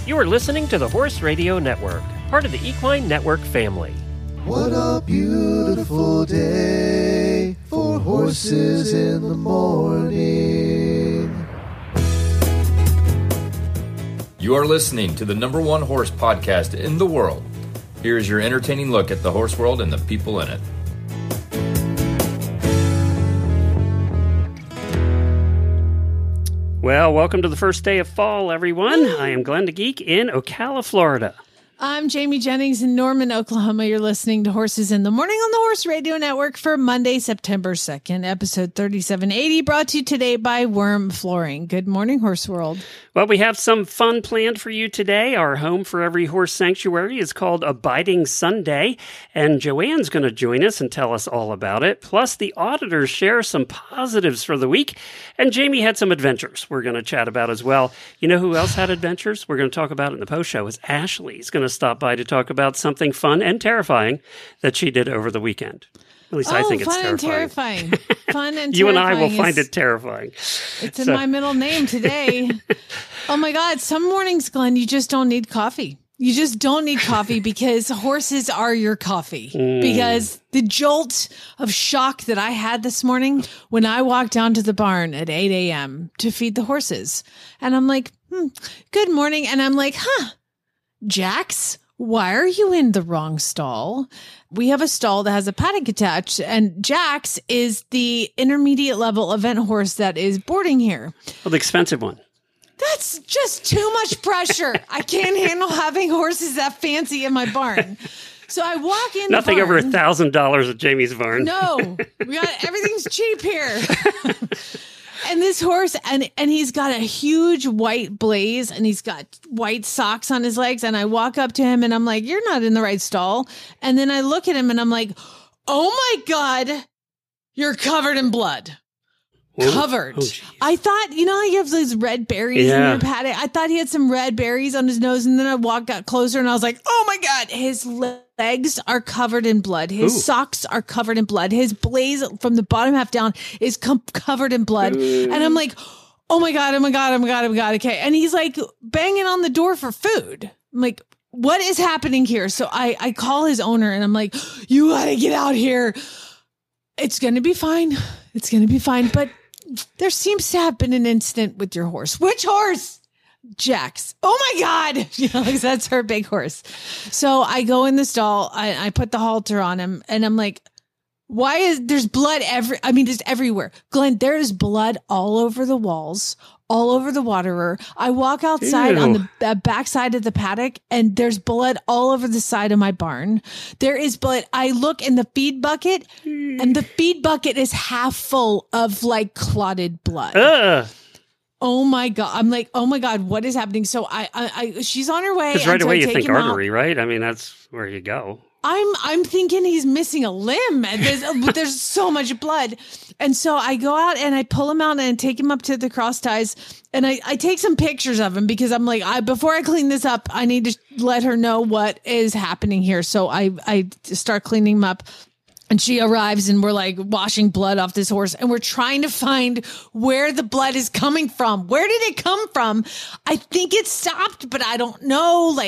You are listening to the Horse Radio Network, part of the Equine Network family. What a beautiful day for horses in the morning. You are listening to the #1 horse podcast in the world. Here is your entertaining look at the horse world and the people in it. Well, welcome to the first day of fall, everyone. I am Glenn the Geek in Ocala, Florida. I'm Jamie Jennings in Norman, Oklahoma. You're listening to Horses in the Morning on the Horse Radio Network for Monday, September 2nd, episode 3780, brought to you today by Worm Flooring. Good morning, Horse World. Well, we have some fun planned for you today. Our home for every horse sanctuary is called Abiding Sunday, and Joanne's going to join us and tell us all about it. Plus, the auditors share some positives for the week, and Jamie had some adventures we're going to chat about as well. You know who else had adventures? We're going to talk about it in the post show. Is Ashley's going to stop by to talk about something fun and terrifying that she did over the weekend. At least I think it's terrifying. Fun and terrifying. You and I will find it terrifying. It's in my middle name today. Oh my God. Some mornings, Glenn, you just don't need coffee. You just don't need coffee because horses are your coffee. Because the jolt of shock that I had this morning when I walked down to the barn at 8 a.m. to feed the horses. And I'm like, good morning. And I'm like, Jax, why are you in the wrong stall? We have a stall that has a paddock attached, and Jax is the intermediate level event horse that is boarding here. Well, the expensive one. That's just too much pressure. I can't handle having horses that fancy in my barn. So I walk in. Nothing over $1,000 at Jamie's barn. No, everything's cheap here. And this horse, and he's got a huge white blaze, and he's got white socks on his legs. And I walk up to him, and I'm like, "You're not in the right stall." And then I look at him, and I'm like, "Oh my God, you're covered in blood." Whoa. Covered. Oh, I thought, you have those red berries in your paddock. I thought he had some red berries on his nose, and then I walked out closer, and I was like, "Oh my God, his legs are covered in blood. His socks are covered in blood. His blaze from the bottom half down is covered in blood." And I'm like, "Oh my God, oh my God, oh my God, oh my God." Okay. And he's like banging on the door for food. I'm like, what is happening here? So I call his owner, and I'm like, "You got to get out here. It's going to be fine. It's going to be fine." But there seems to have been an incident with your horse. Which horse? Jax. Oh my God. That's her big horse. So I go in the stall. I put the halter on him, and I'm like, there's blood just everywhere. Glenn, there is blood all over the walls, all over the waterer. I walk outside on the backside of the paddock, and there's blood all over the side of my barn. There is blood. I look in the feed bucket, and the feed bucket is half full of like clotted blood. Oh my God. I'm like, oh my God, what is happening? So she's on her way. Because right away you think artery, right? I mean, that's where you go. I'm thinking he's missing a limb. There's so much blood. And so I go out and I pull him out and take him up to the cross ties. And I take some pictures of him because I'm like, before I clean this up, I need to let her know what is happening here. So I start cleaning him up. And she arrives, and we're like washing blood off this horse, and we're trying to find where the blood is coming from. Where did it come from? I think it stopped, but I don't know.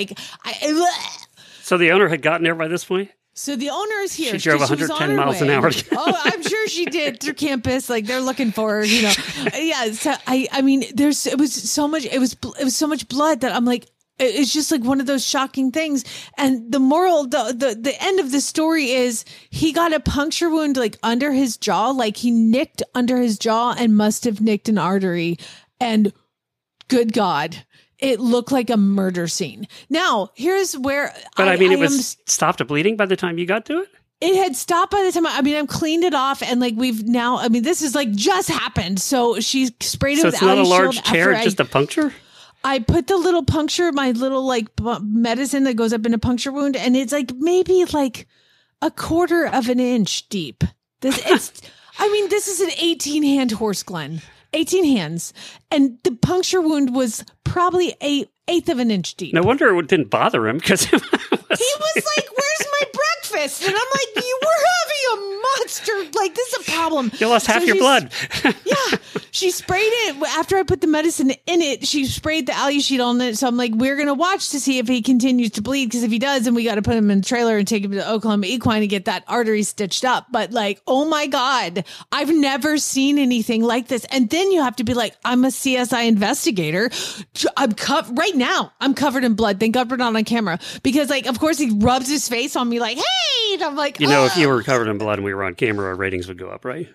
So the owner had gotten there by this point? So the owner is here. She drove 110 miles an hour. Oh, I'm sure she did through campus. Like they're looking for her, Yeah. So I mean, it was so much blood that I'm like, it's just like one of those shocking things. And the moral, the end of the story is he got a puncture wound like under his jaw, like he nicked under his jaw and must have nicked an artery. And good God, it looked like a murder scene. Now, here's where it was stopped bleeding by the time you got to it? It had stopped by the time I've cleaned it off, and like this is like just happened. So she sprayed it with So it's not a large tear, just a puncture? I put the little puncture, my little like medicine that goes up in a puncture wound, and it's like maybe like a quarter of an inch deep. This is an 18-hand horse, Glenn. 18 hands. And the puncture wound was probably an eighth of an inch deep. No wonder it didn't bother him because he was like, "Where's my breakfast?" breakfast. And I'm like, you were having a monster. Like, this is a problem. You lost half your blood. Yeah. She sprayed it after I put the medicine in it. She sprayed the Alusheet on it. So I'm like, we're going to watch to see if he continues to bleed. Because if he does, then we got to put him in the trailer and take him to Oklahoma Equine and get that artery stitched up. But like, oh my God, I've never seen anything like this. And then you have to be like, I'm a CSI investigator. Right now, I'm covered in blood. Thank God we're not on camera. Because like, of course, he rubs his face on me like, hey. And I'm like, if you were covered in blood and we were on camera, our ratings would go up, right?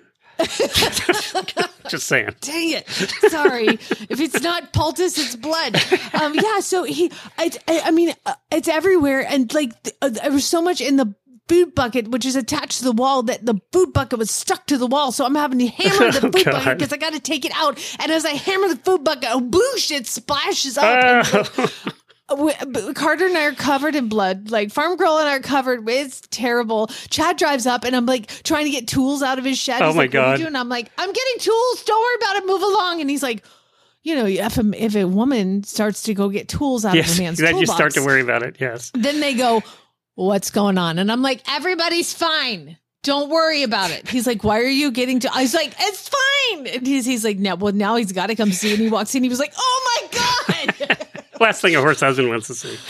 Just saying. Dang it. Sorry. If it's not poultice, it's blood. Yeah. So it's everywhere. And like, there was so much in the food bucket, which is attached to the wall, that the food bucket was stuck to the wall. So I'm having to hammer the food bucket because I got to take it out. And as I hammer the food bucket, boosh, it splashes up. Carter and I are covered in blood. Like, Farm Girl and I are covered. It's terrible. Chad drives up and I'm like trying to get tools out of his shed. Oh, he's my like, God. What are you doing? I'm like, I'm getting tools. Don't worry about it. Move along. And he's like, if a woman starts to go get tools out of a man's toolbox, you start to worry about it. Yes. Then they go, what's going on? And I'm like, everybody's fine. Don't worry about it. He's like, why are you getting to? I was like, it's fine. And he's like, now he's got to come see. And he walks in. He was like, oh my God. Last thing a horse husband wants to see.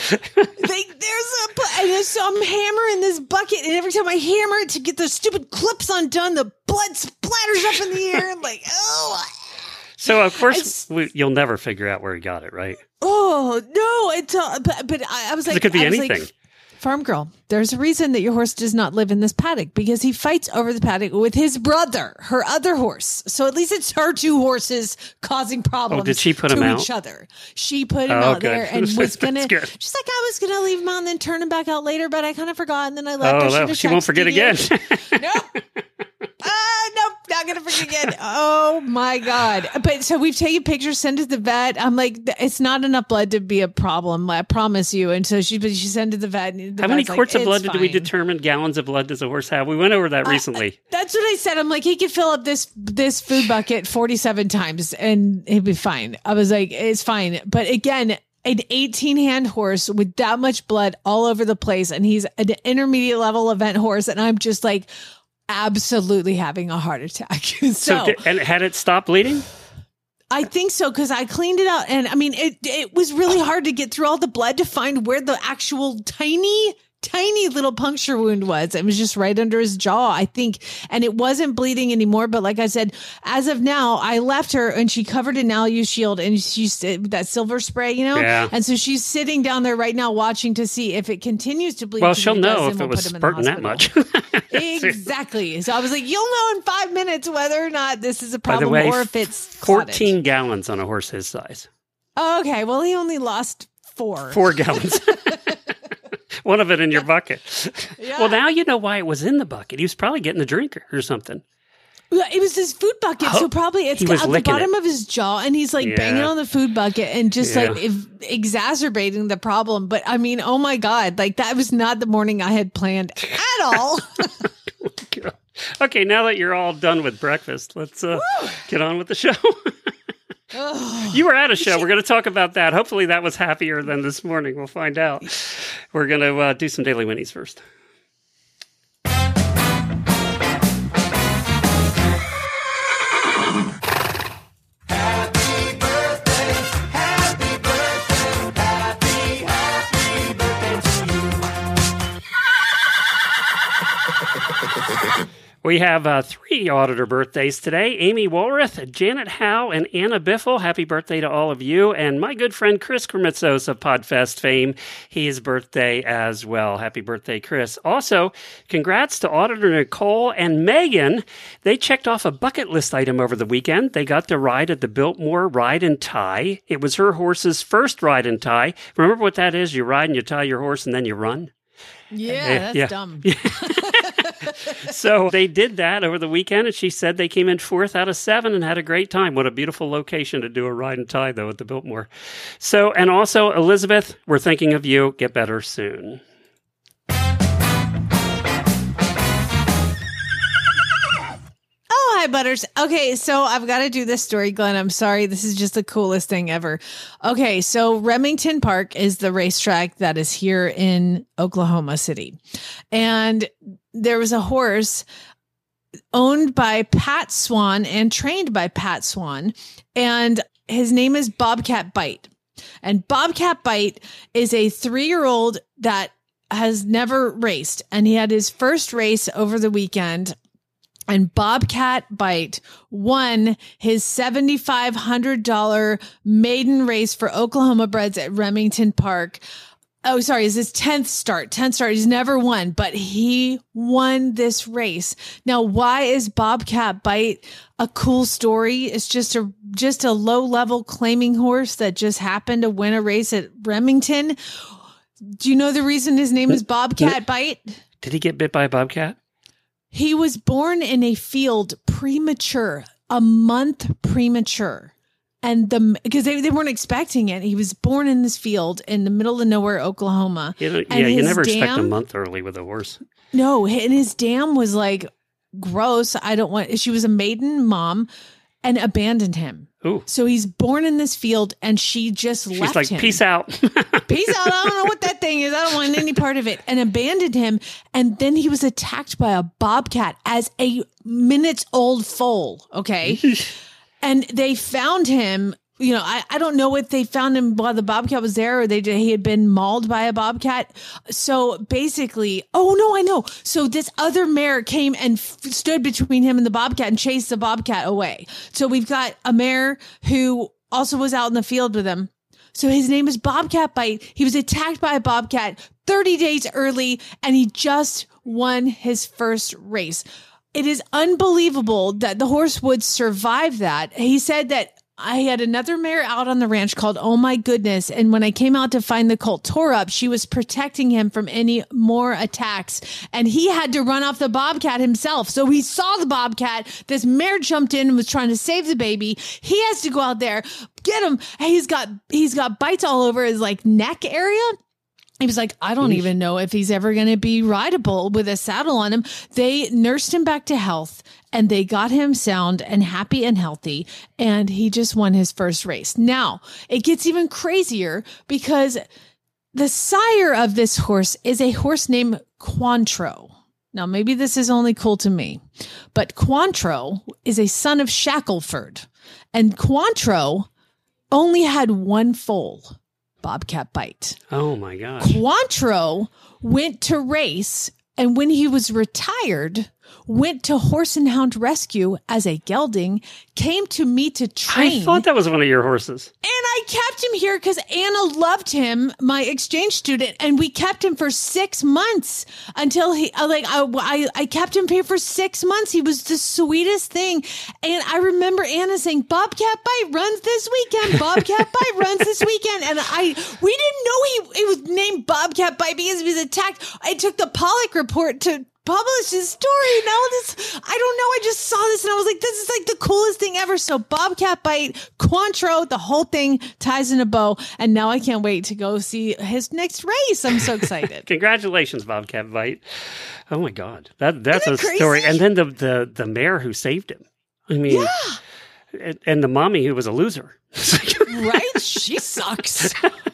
So I'm hammering this bucket, and every time I hammer it to get the stupid clips undone, the blood splatters up in the air. I'm like, oh. So of course you'll never figure out where he got it, right? Oh no! It's but I was like, it could be anything. Like, Farm Girl, there's a reason that your horse does not live in this paddock, because he fights over the paddock with his brother, her other horse. So at least it's her two horses causing problems. Oh, did she put him out? Each other. She put him out there and was gonna. She's like, I was gonna leave him out and then turn him back out later, but I kind of forgot, and then I left. Oh, she won't forget again. Nope. Nope, not gonna forget again. Oh my God! But so we've taken pictures, sent to the vet. I'm like, it's not enough blood to be a problem. I promise you. And so she sent to the vet. And how many quarts of blood did we determine? Gallons of blood does a horse have? We went over that recently. That's what I said. I'm like, he could fill up this food bucket 47 times and he'd be fine. I was like, it's fine. But again, an 18-hand horse with that much blood all over the place, and he's an intermediate level event horse, and I'm just like, absolutely having a heart attack. And had it stopped bleeding? I think so, because I cleaned it out, and I mean, it was really hard to get through all the blood to find where the actual tiny little puncture wound was. It was just right under his jaw, I think, and it wasn't bleeding anymore. But like I said, as of now, I left her and she covered in Alushield, and she's that silver spray, Yeah. And so she's sitting down there right now watching to see if it continues to bleed. Well, she'll know if it was spurting that much. Exactly. So I was like, you'll know in 5 minutes whether or not this is a problem, by the way, or if it's 14 gallons on a horse his size. Okay. Well, he only lost 4. 4 gallons. One of it in your bucket. Yeah. Well, now you know why it was in the bucket. He was probably getting a drinker or something. It was his food bucket, so probably it's at the bottom of his jaw, and he's like banging on the food bucket and just like exacerbating the problem. But I mean, oh my God, like that was not the morning I had planned at all. Okay, now that you're all done with breakfast, let's get on with the show. You were at a show. We're going to talk about that. Hopefully that was happier than this morning. We'll find out. We're going to do some Daily Winnies first. We have 3 auditor birthdays today. Amy Walrath, Janet Howe, and Anna Biffle. Happy birthday to all of you. And my good friend Chris Krimitsos of Podfest fame, his birthday as well. Happy birthday, Chris. Also, congrats to Auditor Nicole and Megan. They checked off a bucket list item over the weekend. They got to ride at the Biltmore Ride and Tie. It was her horse's first ride and tie. Remember what that is? You ride and you tie your horse and then you run? Yeah, that's dumb. So they did that over the weekend, and she said they came in 4th out of 7 and had a great time. What a beautiful location to do a ride and tie, though, at the Biltmore. So, and also, Elizabeth, we're thinking of you. Get better soon. Oh, Hi, Butters. Okay, so I've got to do this story, Glenn. I'm sorry. This is just the coolest thing ever. Okay, so Remington Park is the racetrack that is here in Oklahoma City. And there was a horse owned by Pat Swan and trained by Pat Swan. And his name is Bobcat Bite. And Bobcat Bite is a 3-year-old that has never raced. And he had his first race over the weekend. And Bobcat Bite won his $7,500 maiden race for Oklahoma breds at Remington Park. Oh, sorry. Is his 10th start. He's never won, but he won this race. Now, why is Bobcat Bite a cool story? It's just a low level claiming horse that just happened to win a race at Remington. Do you know the reason his name is Bobcat Bite? Did he get bit by a bobcat? He was born in a field premature, a month premature. And because they weren't expecting it. He was born in this field in the middle of nowhere, Oklahoma. You never expect a month early with a horse. No, and his dam was like, gross. She was a maiden mom and abandoned him. Ooh. So he's born in this field and she just left him. She's like, peace out. Peace out. I don't know what that thing is. I don't want any part of it. And abandoned him. And then he was attacked by a bobcat as a minutes-old foal. Okay. And they found him, I don't know if they found him while the bobcat was there or he had been mauled by a bobcat. So basically, oh no, I know. So this other mare came and stood between him and the bobcat and chased the bobcat away. So we've got a mare who also was out in the field with him. So his name is Bobcat Bite. He was attacked by a bobcat 30 days early and he just won his first race. It is unbelievable that the horse would survive that. He said that I had another mare out on the ranch called Oh My Goodness. And when I came out to find the colt tore up, she was protecting him from any more attacks. And he had to run off the bobcat himself. So he saw the bobcat. This mare jumped in and was trying to save the baby. He has to go out there, get him. He's got bites all over his neck area. He was like, I don't even know if he's ever going to be rideable with a saddle on him. They nursed him back to health and they got him sound and happy and healthy. And he just won his first race. Now it gets even crazier because the sire of this horse is a horse named Cointreau. Now, maybe this is only cool to me, but Cointreau is a son of Shackelford, and Cointreau only had one foal. Bobcat Bite. Oh my gosh. Cointreau went to race and when he was retired, went to Horse and Hound Rescue as a gelding, came to me to train. I thought that was one of your horses. And I kept him here because Anna loved him, my exchange student, and we kept him for 6 months until I kept him here for 6 months. He was the sweetest thing. And I remember Anna saying, Bobcat Bite runs this weekend. Bobcat Bite runs this weekend. And we didn't know he was named Bobcat Bite because he was attacked. I took the Pollock report to publish his story. Now I don't know. I just saw this and I was like, this is like the coolest thing ever. So Bobcat Bite, Cointreau, the whole thing ties in a bow. And now I can't wait to go see his next race. I'm so excited. Congratulations, Bobcat Bite. Oh my God. That's a story. And then the mare who saved him. I mean, yeah. And the mommy who was a loser. Right? She sucks.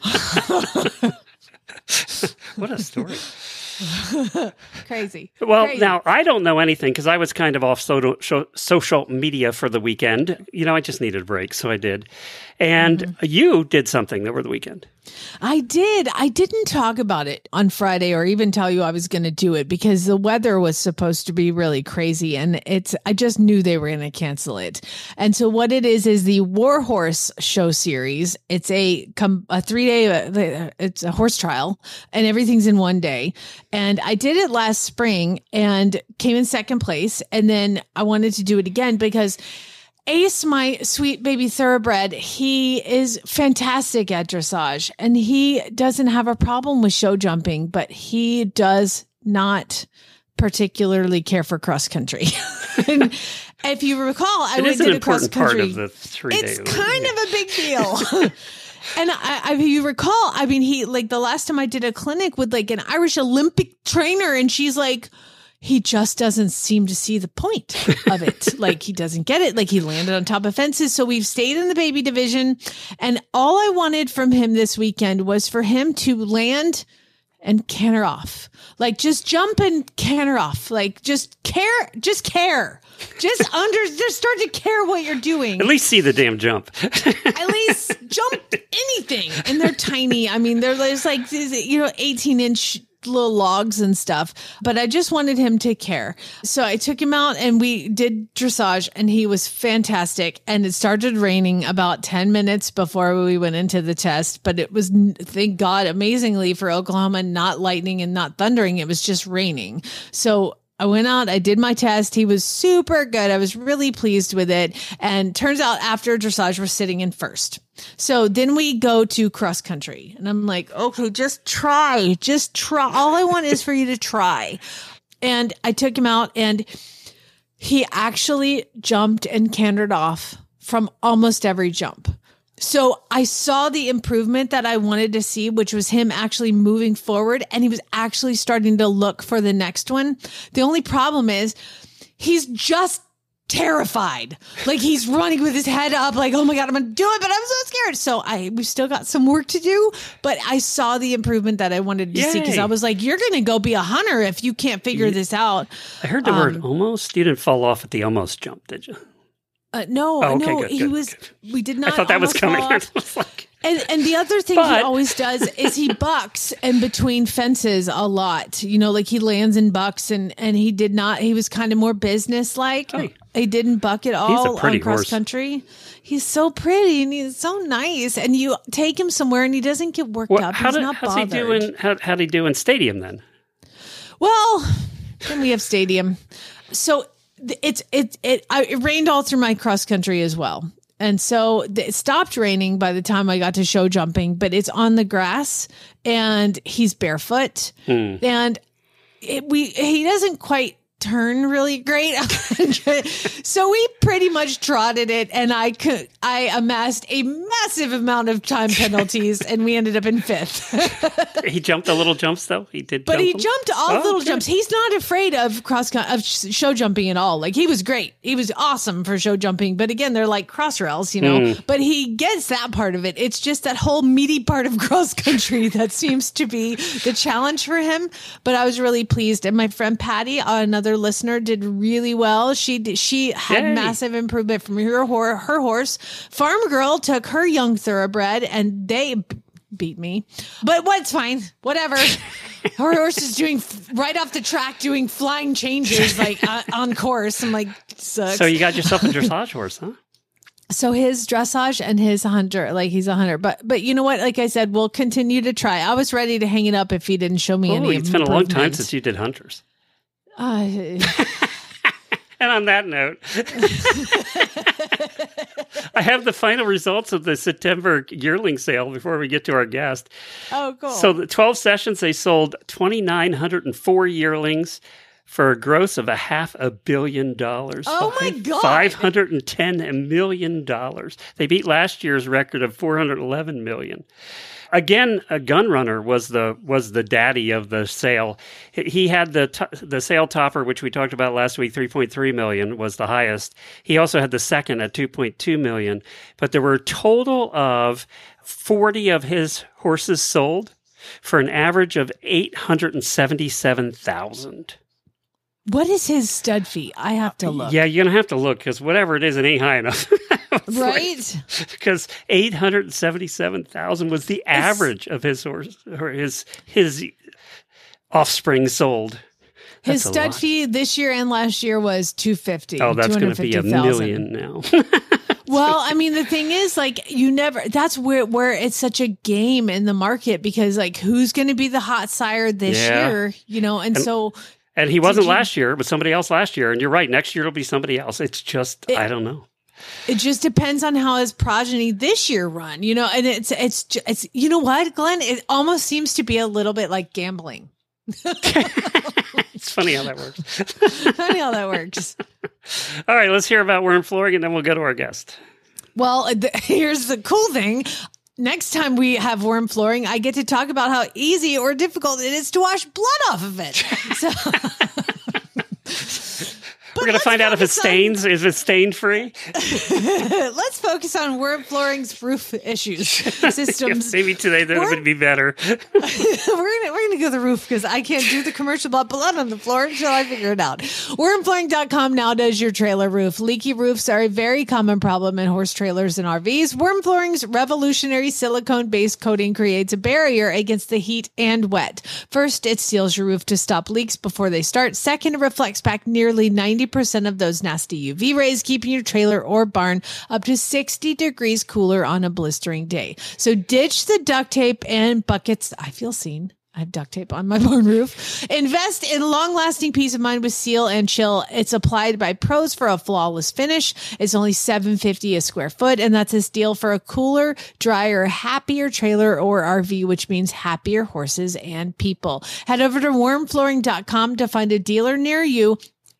What a story. Crazy. Well, Crazy. Now, I don't know anything because I was kind of off social media for the weekend. I just needed a break, so I did. And you did something over the weekend. I did. I didn't talk about it on Friday or even tell you I was going to do it because the weather was supposed to be really crazy and I just knew they were going to cancel it. And so what it is the War Horse show series. It's a 3-day, it's a horse trial and everything's in one day. And I did it last spring and came in second place. And then I wanted to do it again because Ace, my sweet baby thoroughbred, he is fantastic at dressage and he doesn't have a problem with show jumping, but he does not particularly care for cross country. And if you recall, I did a cross country. Part of the 3 days. It's kind of a big deal. And if you recall, I mean, he the last time I did a clinic with an Irish Olympic trainer and she's like, he just doesn't seem to see the point of it. Like he doesn't get it. Like he landed on top of fences. So we've stayed in the baby division. And all I wanted from him this weekend was for him to land and canter off. Like just jump and canter off. Like just care. Just start to care what you're doing. At least see the damn jump. At least jump anything. And they're tiny. I mean, they're just like, 18-inch little logs and stuff, but I just wanted him to care. So I took him out and we did dressage and he was fantastic. And it started raining about 10 minutes before we went into the test, but it was, thank God, amazingly for Oklahoma, not lightning and not thundering. It was just raining. So I went out, I did my test. He was super good. I was really pleased with it. And turns out after dressage, we're sitting in first. So then we go to cross country and I'm like, okay, just try. All I want is for you to try. And I took him out and he actually jumped and cantered off from almost every jump. So I saw the improvement that I wanted to see, which was him actually moving forward. And he was actually starting to look for the next one. The only problem is he's just terrified. Like he's running with his head up like, oh my God, I'm going to do it, but I'm so scared. So we've still got some work to do, but I saw the improvement that I wanted to see because I was like, you're going to go be a hunter if you can't figure this out. I heard the word almost. You didn't fall off at the almost jump, did you? No, okay, no, good. We did not. I thought that was coming. And the other thing he always does is he bucks in between fences a lot. Like he lands and bucks and he did not, he was kind of more business-like. Hey. He didn't buck at all on cross horse. country. He's so pretty and he's so nice. And you take him somewhere and he doesn't get worked up. He's not bothered. How'd he do in stadium then? Well, then we have stadium. So it rained all through my cross country as well. And so it stopped raining by the time I got to show jumping, but it's on the grass and he's barefoot and he doesn't quite turn really great. So we pretty much trotted it and I amassed a massive amount of time penalties and we ended up in fifth. He jumped the little jumps though. He did, but he jumped all little jumps. He's not afraid of show jumping at all. Like he was great. He was awesome for show jumping. But again, they're like cross rails, but he gets that part of it. It's just that whole meaty part of cross country that seems to be the challenge for him. But I was really pleased. And my friend Patty, another listener, did really well. She had massive improvement from her horse. Farm Girl took her young thoroughbred and they beat me, but what's fine, whatever. Her horse is doing right off the track, doing flying changes like on course. I'm like, sucks. So you got yourself a dressage horse, huh? So his dressage and his hunter, like he's a hunter, but you know what? Like I said, we'll continue to try. I was ready to hang it up if he didn't show me any. It's been a long time since you did hunters. And on that note, I have the final results of the September yearling sale before we get to our guest. Oh, cool. So the 12 sessions, they sold 2,904 yearlings for a gross of $500 million. Oh, my God. $510 million. They beat last year's record of $411 million. Again, a gun runner was the daddy of the sale. He had the sale topper, which we talked about last week, 3.3 million was the highest. He also had the second at 2.2 million. But there were a total of 40 of his horses sold for an average of $877,000. What is his stud fee? I have to look. Yeah, you're going to have to look because whatever it is, it ain't high enough. Right? Because $877,000 was the average of his horse or his offspring sold. His stud fee this year and last year was $250,000. Oh, that's going to be $1 million now. Well, I mean, the thing is, like, that's where it's such a game in the market because, like, who's going to be the hot sire this year, And he wasn't last year, but somebody else last year. And you're right, next year it'll be somebody else. It's just, I don't know. It just depends on how his progeny this year run, and it's you know what, Glenn? It almost seems to be a little bit like gambling. It's funny how that works. All right, let's hear about worm flooring and then we'll go to our guest. Well, here's the cool thing. Next time we have worm flooring, I get to talk about how easy or difficult it is to wash blood off of it. So We're going to find out if it stains. Is it stain free? Let's focus on Worm Flooring's roof issues systems. Maybe today that would be better. we're gonna go to the roof because I can't do the commercial about blood on the floor until I figure it out. Wormflooring.com now does your trailer roof. Leaky roofs are a very common problem in horse trailers and RVs. Worm Flooring's revolutionary silicone-based coating creates a barrier against the heat and wet. First, it seals your roof to stop leaks before they start. Second, it reflects back nearly 90% of those nasty UV rays, keeping your trailer or barn up to 60 degrees cooler on a blistering day. So ditch the duct tape and buckets. I feel seen. I have duct tape on my barn roof. Invest in long-lasting peace of mind with Seal and Chill. It's applied by pros for a flawless finish. It's only $7.50 a square foot, and that's a steal for a cooler, drier, happier trailer or RV, which means happier horses and people. Head over to wormflooring.com to find a dealer near you.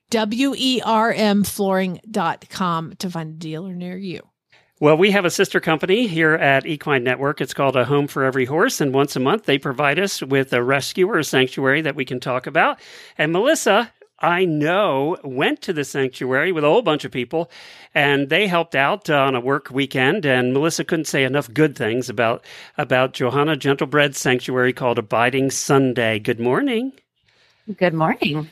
WERMflooring.com to find a dealer near you. Well, we have a sister company here at Equine Network. It's called A Home for Every Horse, and once a month they provide us with a rescue or a sanctuary that we can talk about. And Melissa, I know, went to the sanctuary with a whole bunch of people, and they helped out on a work weekend, and Melissa couldn't say enough good things about Johanna Gentlebred's sanctuary called Abiding Sunday. Good morning. Good morning.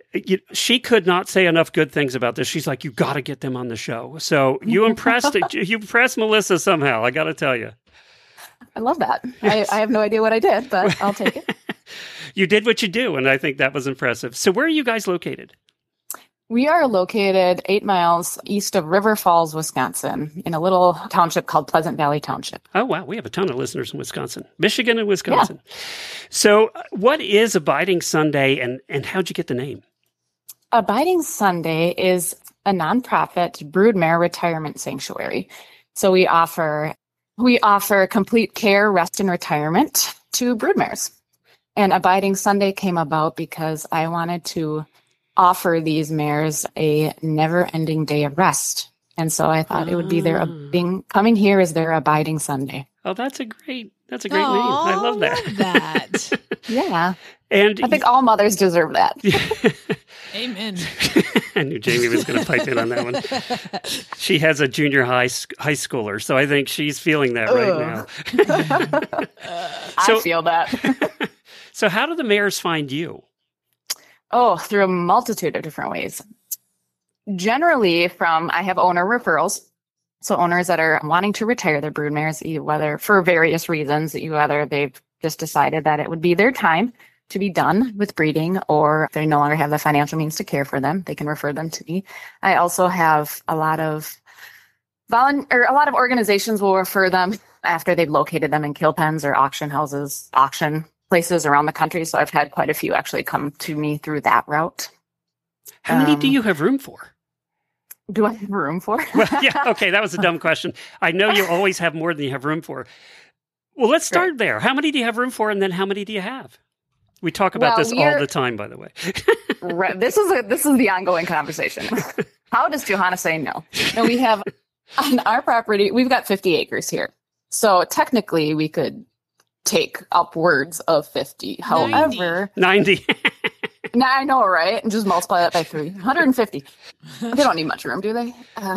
She could not say enough good things about this. She's like, you got to get them on the show. So you impressed Melissa somehow, I got to tell you. I love that. I have no idea what I did, but I'll take it. You did what you do, and I think that was impressive. So where are you guys located? We are located 8 miles east of River Falls, Wisconsin, in a little township called Pleasant Valley Township. Oh, wow. We have a ton of listeners in Wisconsin, Michigan and Wisconsin. Yeah. So what is Abiding Sunday, and how'd you get the name? Abiding Sunday is a nonprofit broodmare retirement sanctuary. So we offer complete care, rest, and retirement to broodmares. And Abiding Sunday came about because I wanted to offer these mares a never-ending day of rest. And so I thought it would be coming here is their Abiding Sunday. Oh, that's a great name. I love that. Yeah. And I think all mothers deserve that. Amen. I knew Jamie was going to pipe in on that one. She has a junior high schooler, so I think she's feeling that right now. I feel that. So how do the mares find you? Oh, through a multitude of different ways. Generally I have owner referrals. So owners that are wanting to retire their broodmares, whether for various reasons, whether they've just decided that it would be their time to be done with breeding, or if they no longer have the financial means to care for them, they can refer them to me. I also have a lot of organizations will refer them after they've located them in kill pens or auction houses, auction places around the country. So I've had quite a few actually come to me through that route. How many do you have room for? Do I have room for? Well, yeah, okay, that was a dumb question. I know you always have more than you have room for. Well, let's start there. How many do you have room for, and then how many do you have? We talk about this all the time, by the way. Right. This is the ongoing conversation. How does Johanna say no? No, we have on our property, we've got 50 acres here. So technically we could take upwards of 50. However, 90. Now I know, right? And just multiply that by 3. 150. They don't need much room, do they?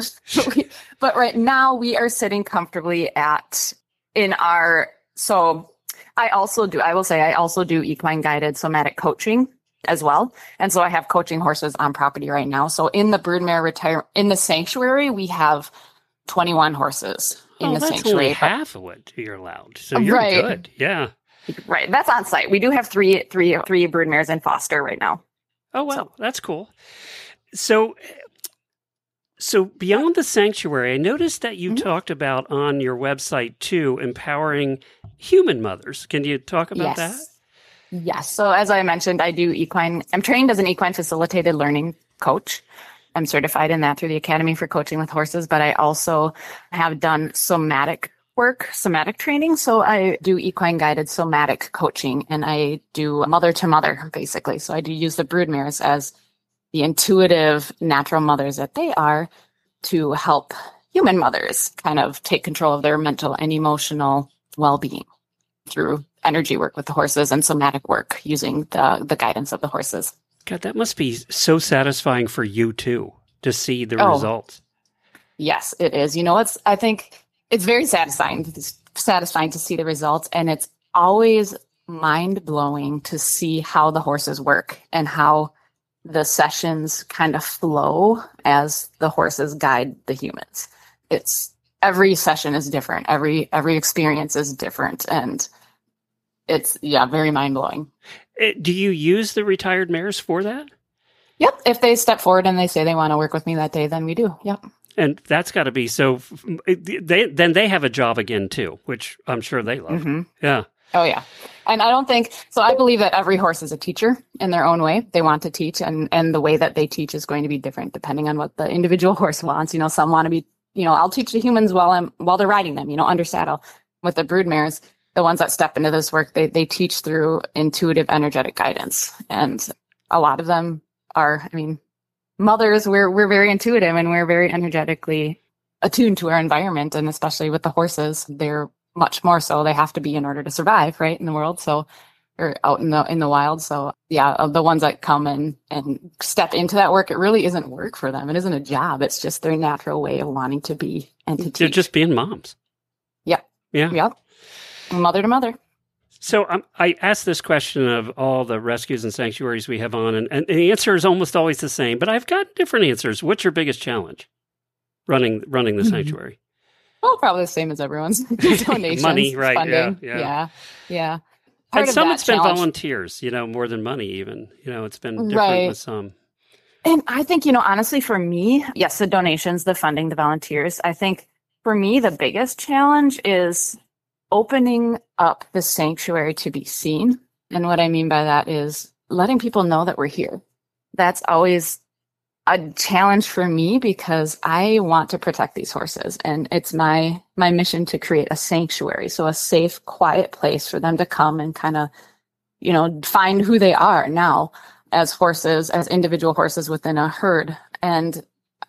But right now we are sitting comfortably so I also do equine guided somatic coaching as well. And so I have coaching horses on property right now. So in the broodmare in the sanctuary, we have 21 horses in the sanctuary. That's only half of what you're allowed. So you're good. Yeah. Right. That's on site. We do have three broodmares in foster right now. Oh, wow. That's cool. So beyond the sanctuary, I noticed that you talked about on your website too, empowering human mothers. Can you talk about that? Yes. So as I mentioned, I'm trained as an equine facilitated learning coach. I'm certified in that through the Academy for Coaching with Horses, but I also have done somatic training. So I do equine guided somatic coaching, and I do mother to mother, basically. So I do use the broodmares as the intuitive, natural mothers that they are to help human mothers kind of take control of their mental and emotional well-being through energy work with the horses and somatic work using the guidance of the horses. God, that must be so satisfying for you too, to see the results. Yes, it is. I think it's very satisfying to see the results. And it's always mind blowing to see how the horses work and how the sessions kind of flow as the horses guide the humans. Every session is different. Every experience is different. And it's, very mind blowing. Do you use the retired mares for that? Yep. If they step forward and they say they want to work with me that day, then we do. Yep. And that's got to be so. They have a job again too, which I'm sure they love. Mm-hmm. Yeah. Oh yeah. And I don't think so. I believe that every horse is a teacher in their own way. They want to teach, and the way that they teach is going to be different depending on what the individual horse wants. Some want to be, I'll teach the humans while they're riding them, under saddle. With the brood mares, the ones that step into this work, they teach through intuitive, energetic guidance, and a lot of them are, mothers, we're very intuitive and we're very energetically attuned to our environment. And especially with the horses, they're much more so. They have to be in order to survive, right, in the world. So, or out in the wild. So of the ones that come and step into that work, it really isn't work for them. It isn't a job. It's just their natural way of wanting to be and to teach. They're just being moms. Yep. Yeah. Yep. Mother to mother. So I asked this question of all the rescues and sanctuaries we have on, and the answer is almost always the same, but I've got different answers. What's your biggest challenge running the sanctuary? Well, probably the same as everyone's. Donations, money, right? Funding. Yeah. And some it's been volunteers, more than money even. It's been different with some. And I think, honestly, for me, yes, the donations, the funding, the volunteers. I think for me, the biggest challenge is opening up the sanctuary to be seen. And what I mean by that is letting people know that we're here. That's always a challenge for me because I want to protect these horses. And it's my mission to create a sanctuary. So a safe, quiet place for them to come and kind of, find who they are now as horses, as individual horses within a herd. And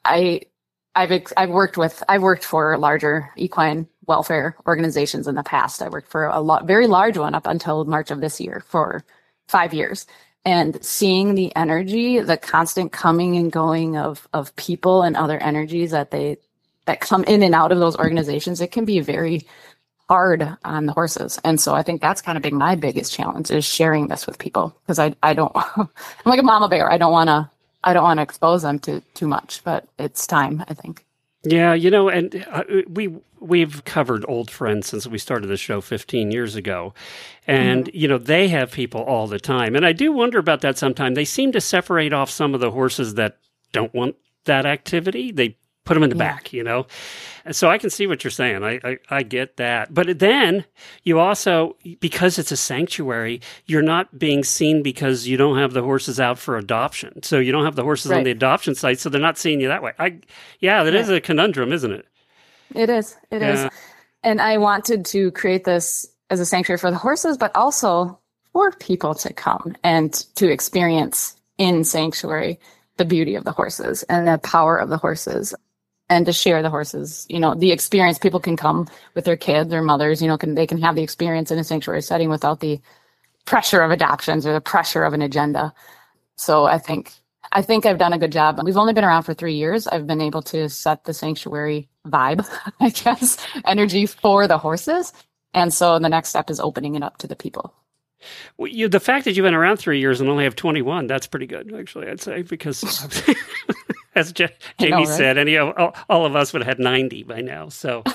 I've worked for larger equine welfare organizations in the past. I worked for a very large one up until March of this year for 5 years. And seeing the energy, the constant coming and going of people and other energies that come in and out of those organizations, it can be very hard on the horses. And so I think that's kind of my biggest challenge is sharing this with people because I don't, I'm like a mama bear. I don't want to expose them to too much, but it's time, I think. Yeah, and we've covered old friends since we started the show 15 years ago. And, they have people all the time. And I do wonder about that sometimes. They seem to separate off some of the horses that don't want that activity. They put them in the back, And so I can see what you're saying. I get that. But then you also, because it's a sanctuary, you're not being seen because you don't have the horses out for adoption. So you don't have the horses on the adoption site, so they're not seeing you that way. That is a conundrum, isn't it? It is. It is. And I wanted to create this as a sanctuary for the horses, but also for people to come and to experience in sanctuary the beauty of the horses and the power of the horses. And to share the horses, the experience. People can come with their kids, their mothers, they can have the experience in a sanctuary setting without the pressure of adoptions or the pressure of an agenda. So I think I've done a good job. We've only been around for 3 years. I've been able to set the sanctuary vibe, I guess, energy for the horses. And so the next step is opening it up to the people. Well, the fact that you've been around 3 years and only have 21, that's pretty good, actually, I'd say, because as Jamie said, all of us would have had 90 by now. So,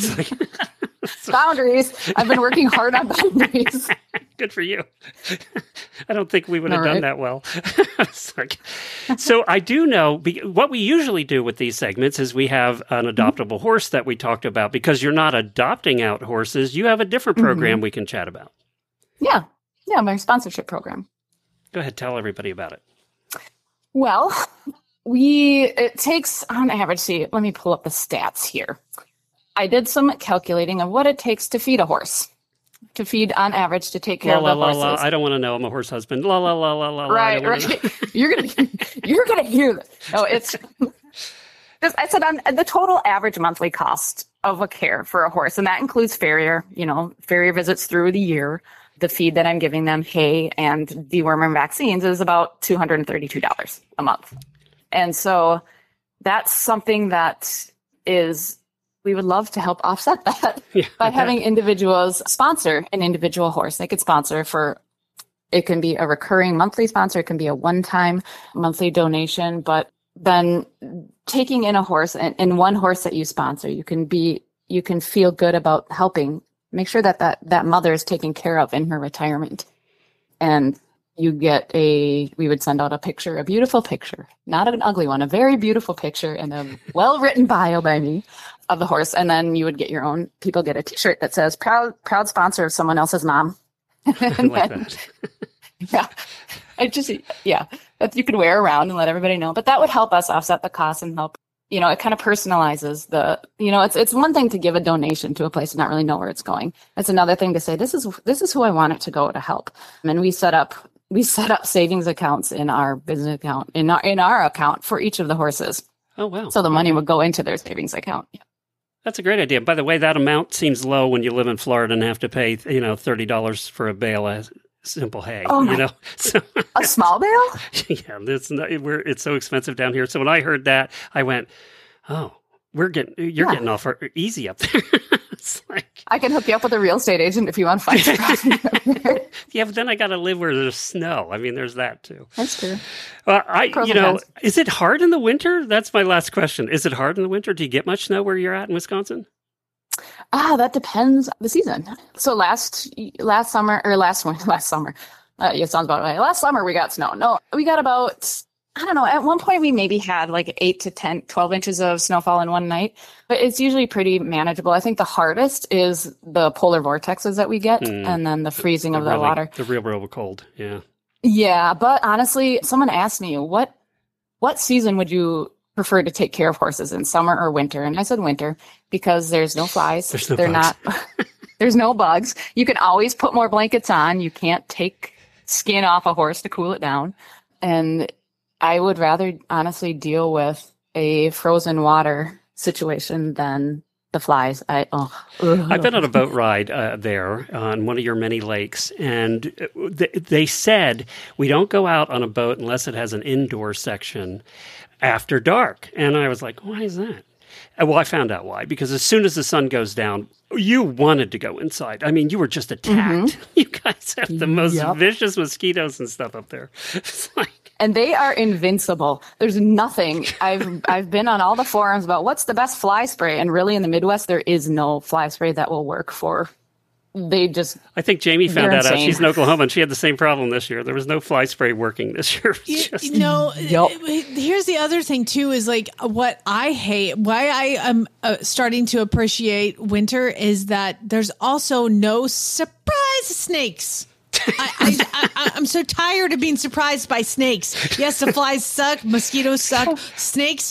boundaries. I've been working hard on boundaries. Good for you. I don't think we would have done that well. So I do know what we usually do with these segments is we have an adoptable horse that we talked about because you're not adopting out horses. You have a different program we can chat about. Yeah, my sponsorship program. Go ahead, tell everybody about it. Well, it takes on average, let me pull up the stats here. I did some calculating of what it takes to feed a horse, to feed on average, to take care of the horses. I don't want to know. I'm a horse husband. Right. You're gonna hear this. No, it's. I said on the total average monthly cost of a care for a horse, and that includes farrier visits through the year, the feed that I'm giving them, hay and dewormer vaccines, is about $232 a month. And so that's something that we would love to help offset that by having individuals sponsor an individual horse. They could sponsor it can be a recurring monthly sponsor. It can be a one-time monthly donation, but then taking in a horse and one horse that you sponsor, you can feel good about helping make sure that mother is taken care of in her retirement. And you get we would send out a beautiful picture, not an ugly one, a very beautiful picture and a well-written bio by me of the horse. And then you would get people get a t-shirt that says proud sponsor of someone else's mom. I like that. That you could wear around and let everybody know. But that would help us offset the costs and help, it kind of personalizes it's one thing to give a donation to a place and not really know where it's going. It's another thing to say, this is who I want it to go to help. And we set up savings accounts in our business account, in our account for each of the horses. Oh, wow. So the money would go into their savings account. Yeah. That's a great idea. By the way, that amount seems low when you live in Florida and have to pay, $30 for a bale of simple hay. So, a small bale? Yeah, it's so expensive down here. So when I heard that, I went, "Oh, you're getting off easy up there." It's like, I can hook you up with a real estate agent if you want to find a property. Yeah, but then I got to live where there's snow. I mean, there's that too. That's true. Is it hard in the winter? That's my last question. Is it hard in the winter? Do you get much snow where you're at in Wisconsin? That depends the season. So last summer, it sounds about right. Last summer we got snow. No, we got about, I don't know, at one point we maybe had like 8 to 10, 12 inches of snowfall in one night, but it's usually pretty manageable. I think the hardest is the polar vortexes that we get and then the freezing of the water. The real cold. Yeah. Yeah. But honestly, someone asked me, what season would you prefer to take care of horses, in summer or winter? And I said winter, because there's no flies. There's no bugs. You can always put more blankets on. You can't take skin off a horse to cool it down. And I would rather honestly deal with a frozen water situation than the flies. I've been on a boat ride there on one of your many lakes, and they said we don't go out on a boat unless it has an indoor section after dark. And I was like, why is that? Well, I found out why. Because as soon as the sun goes down, you wanted to go inside. I mean, you were just attacked. Mm-hmm. You guys have the most vicious mosquitoes and stuff up there. It's like, and they are invincible. There's nothing. I've been on all the forums about what's the best fly spray, and really in the Midwest there is no fly spray that will work for. I think Jamie found that out. She's in Oklahoma, and she had the same problem this year. There was no fly spray working this year. Here's the other thing too: is like what I hate. Why I am starting to appreciate winter is that there's also no surprise snakes. I'm so tired of being surprised by snakes. Yes, the flies suck, mosquitoes suck, snakes.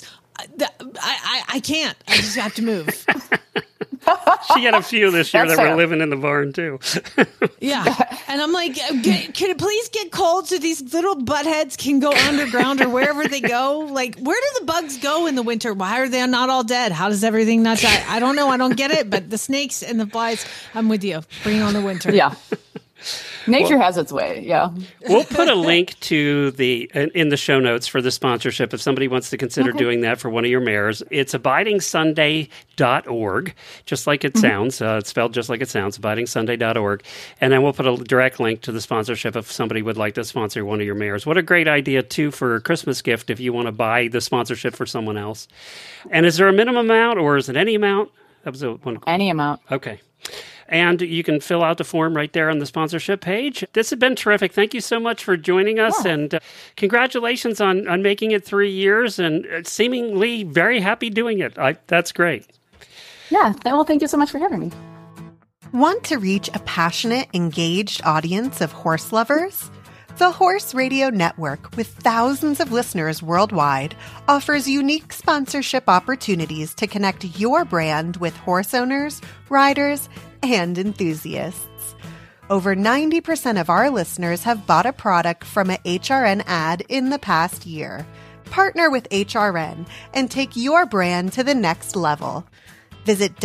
I can't. I just have to move. She had a few this year that were living in the barn too. Yeah. And I'm like, can it please get cold so these little buttheads can go underground or wherever they go? Like, where do the bugs go in the winter? Why are they not all dead? How does everything not die? I don't know. I don't get it. But the snakes and the flies, I'm with you. Bring on the winter. Yeah. Nature has its way, yeah. We'll put a link to in the show notes for the sponsorship if somebody wants to consider doing that for one of your mares. It's abidingsunday.org, just like it sounds. It's spelled just like it sounds, abidingsunday.org. And then we'll put a direct link to the sponsorship if somebody would like to sponsor one of your mares. What a great idea, too, for a Christmas gift if you want to buy the sponsorship for someone else. And is there a minimum amount, or is it any amount? That was one. Any amount. Okay. And you can fill out the form right there on the sponsorship page. This has been terrific. Thank you so much for joining us. Yeah. And congratulations on making it 3 years and seemingly very happy doing it. That's great. Yeah. Well, thank you so much for having me. Want to reach a passionate, engaged audience of horse lovers? The Horse Radio Network, with thousands of listeners worldwide, offers unique sponsorship opportunities to connect your brand with horse owners, riders, and enthusiasts. Over 90% of our listeners have bought a product from a HRN ad in the past year. Partner with HRN and take your brand to the next level. Visit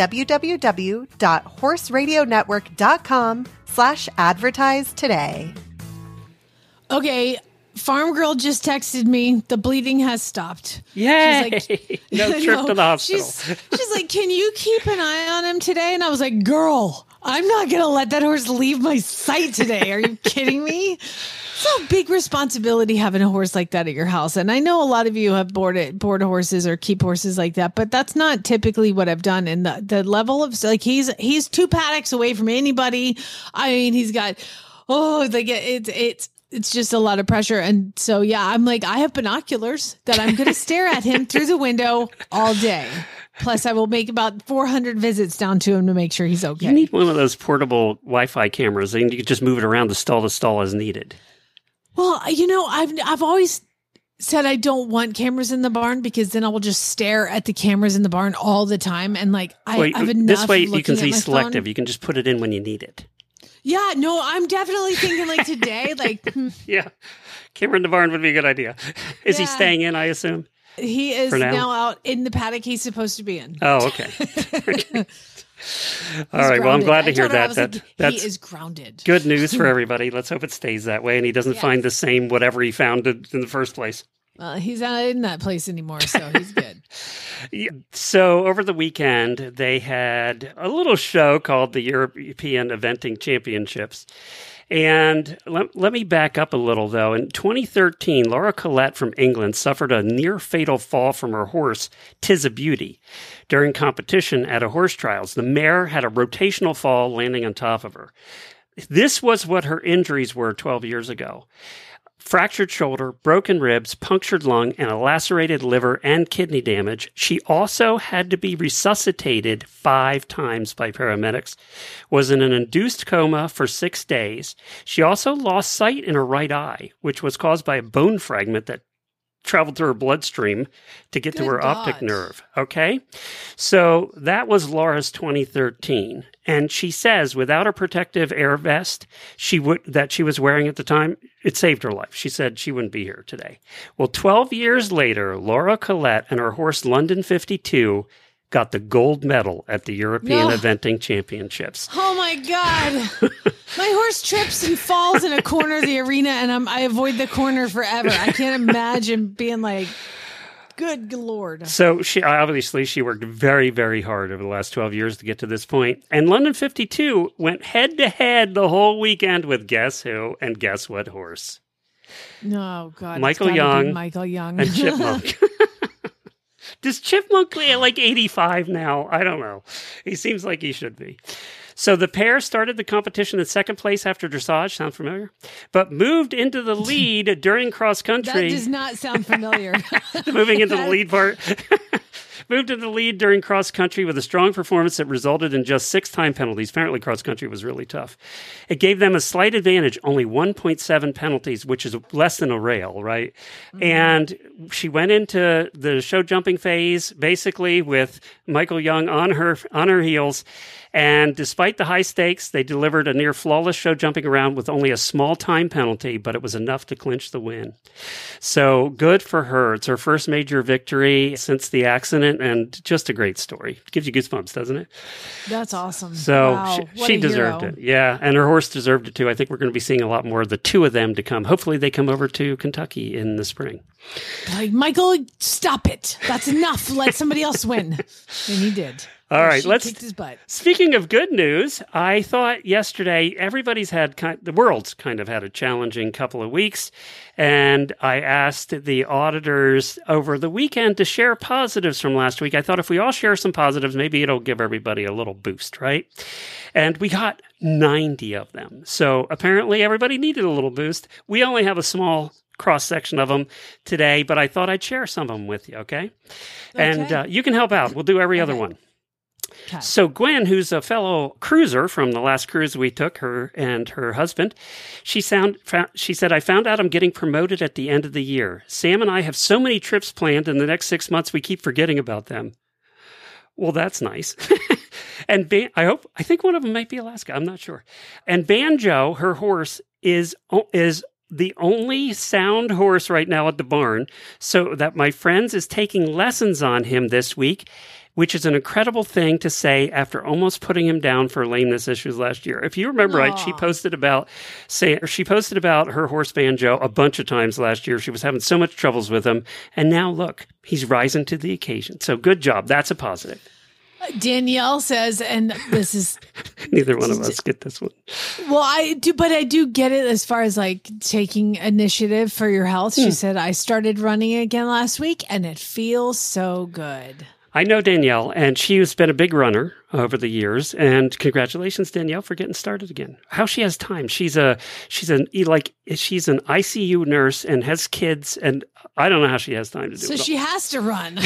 www.horseradionetwork.com/advertise today. Okay, Farm Girl just texted me. The bleeding has stopped. Yay! She's like, No trip to the hospital. She's like, can you keep an eye on him today? And I was like, girl, I'm not going to let that horse leave my sight today. Are you kidding me? It's a big responsibility having a horse like that at your house. And I know a lot of you have board horses or keep horses like that, but that's not typically what I've done. And the level of, like, he's 2 paddocks away from anybody. I mean, he's got, it's just a lot of pressure. And so, yeah, I'm like, I have binoculars that I'm going to stare at him through the window all day. Plus, I will make about 400 visits down to him to make sure he's okay. You need one of those portable Wi-Fi cameras, and you can just move it around the stall to stall as needed. Well, I've always said I don't want cameras in the barn because then I will just stare at the cameras in the barn all the time. And like, I've enough. This way you can be selective. Phone. You can just put it in when you need it. Yeah, no, I'm definitely thinking like today, like. Yeah. Camera in the barn would be a good idea. Is he staying in, I assume? He is now out in the paddock he's supposed to be in. Oh, okay. All right. Well, I'm glad to hear that. He is grounded. Good news for everybody. Let's hope it stays that way and he doesn't find the same whatever he found in the first place. Well, he's not in that place anymore, so he's good. So over the weekend, they had a little show called the European Eventing Championships. And let me back up a little, though. In 2013, Laura Collette from England suffered a near-fatal fall from her horse, Tis a Beauty, during competition at a horse trials. The mare had a rotational fall landing on top of her. This was what her injuries were 12 years ago. Fractured shoulder, broken ribs, punctured lung, and a lacerated liver and kidney damage. She also had to be resuscitated 5 times by paramedics, was in an induced coma for 6 days. She also lost sight in her right eye, which was caused by a bone fragment that traveled through her bloodstream to get to her optic nerve. Okay? So that was Laura's 2013. And she says without a protective air vest that she was wearing at the time, it saved her life. She said she wouldn't be here today. Well, 12 years later, Laura Collette and her horse London 52 got the gold medal at the European Eventing Championships. Oh my God. My horse trips and falls in a corner of the arena and I avoid the corner forever. I can't imagine being like, good Lord. So she worked very, very hard over the last 12 years to get to this point. And London 52 went head to head the whole weekend with guess who and guess what horse? No, God. Michael Young. Michael Young. And Chipmunk. Does Chipmunk play at like 85 now? I don't know. He seems like he should be. So the pair started the competition in second place after dressage. Sound familiar? But moved into the lead during cross country. That does not sound familiar. Moving into the lead part. Moved into the lead during cross country with a strong performance that resulted in just 6 time penalties. Apparently cross country was really tough. It gave them a slight advantage, only 1.7 penalties, which is less than a rail, right? Mm-hmm. And she went into the show jumping phase basically with Michael Young on her heels. And despite the high stakes, they delivered a near flawless show jumping around with only a small time penalty, but it was enough to clinch the win. So good for her. It's her first major victory since the accident and just a great story. It gives you goosebumps, doesn't it? That's awesome. So wow. she deserved it. Yeah. And her horse deserved it too. I think we're going to be seeing a lot more of the 2 of them to come. Hopefully they come over to Kentucky in the spring. Like, Michael, stop it. That's enough. Let somebody else win. And he did. All right, kicked his butt. Speaking of good news, I thought yesterday the world's kind of had a challenging couple of weeks, and I asked the auditors over the weekend to share positives from last week. I thought if we all share some positives, maybe it'll give everybody a little boost, right? And we got 90 of them. So apparently everybody needed a little boost. We only have a small cross-section of them today, but I thought I'd share some of them with you, okay? And you can help out. We'll do every other one. Okay. So Gwen, who's a fellow cruiser from the last cruise we took, her and her husband, she said, I found out I'm getting promoted at the end of the year. Sam and I have so many trips planned in the next 6 months, we keep forgetting about them. Well, that's nice. And I think one of them might be Alaska. I'm not sure. And Banjo, her horse, is the only sound horse right now at the barn, so that my friends is taking lessons on him this week. which is an incredible thing to say after almost putting him down for lameness issues last year. If you remember right, she posted about her horse Banjo a bunch of times last year. She was having so much troubles with him, and now look, he's rising to the occasion. So good job. That's a positive. Danielle says, and this is neither one of us get this one. Well, I do, but I do get it as far as like taking initiative for your health. She said, I started running again last week and it feels so good. I know Danielle, and she has been a big runner over the years. And congratulations, Danielle, for getting started again. How she has time? She's an ICU nurse and has kids, and I don't know how she has time to do it. So she has to run.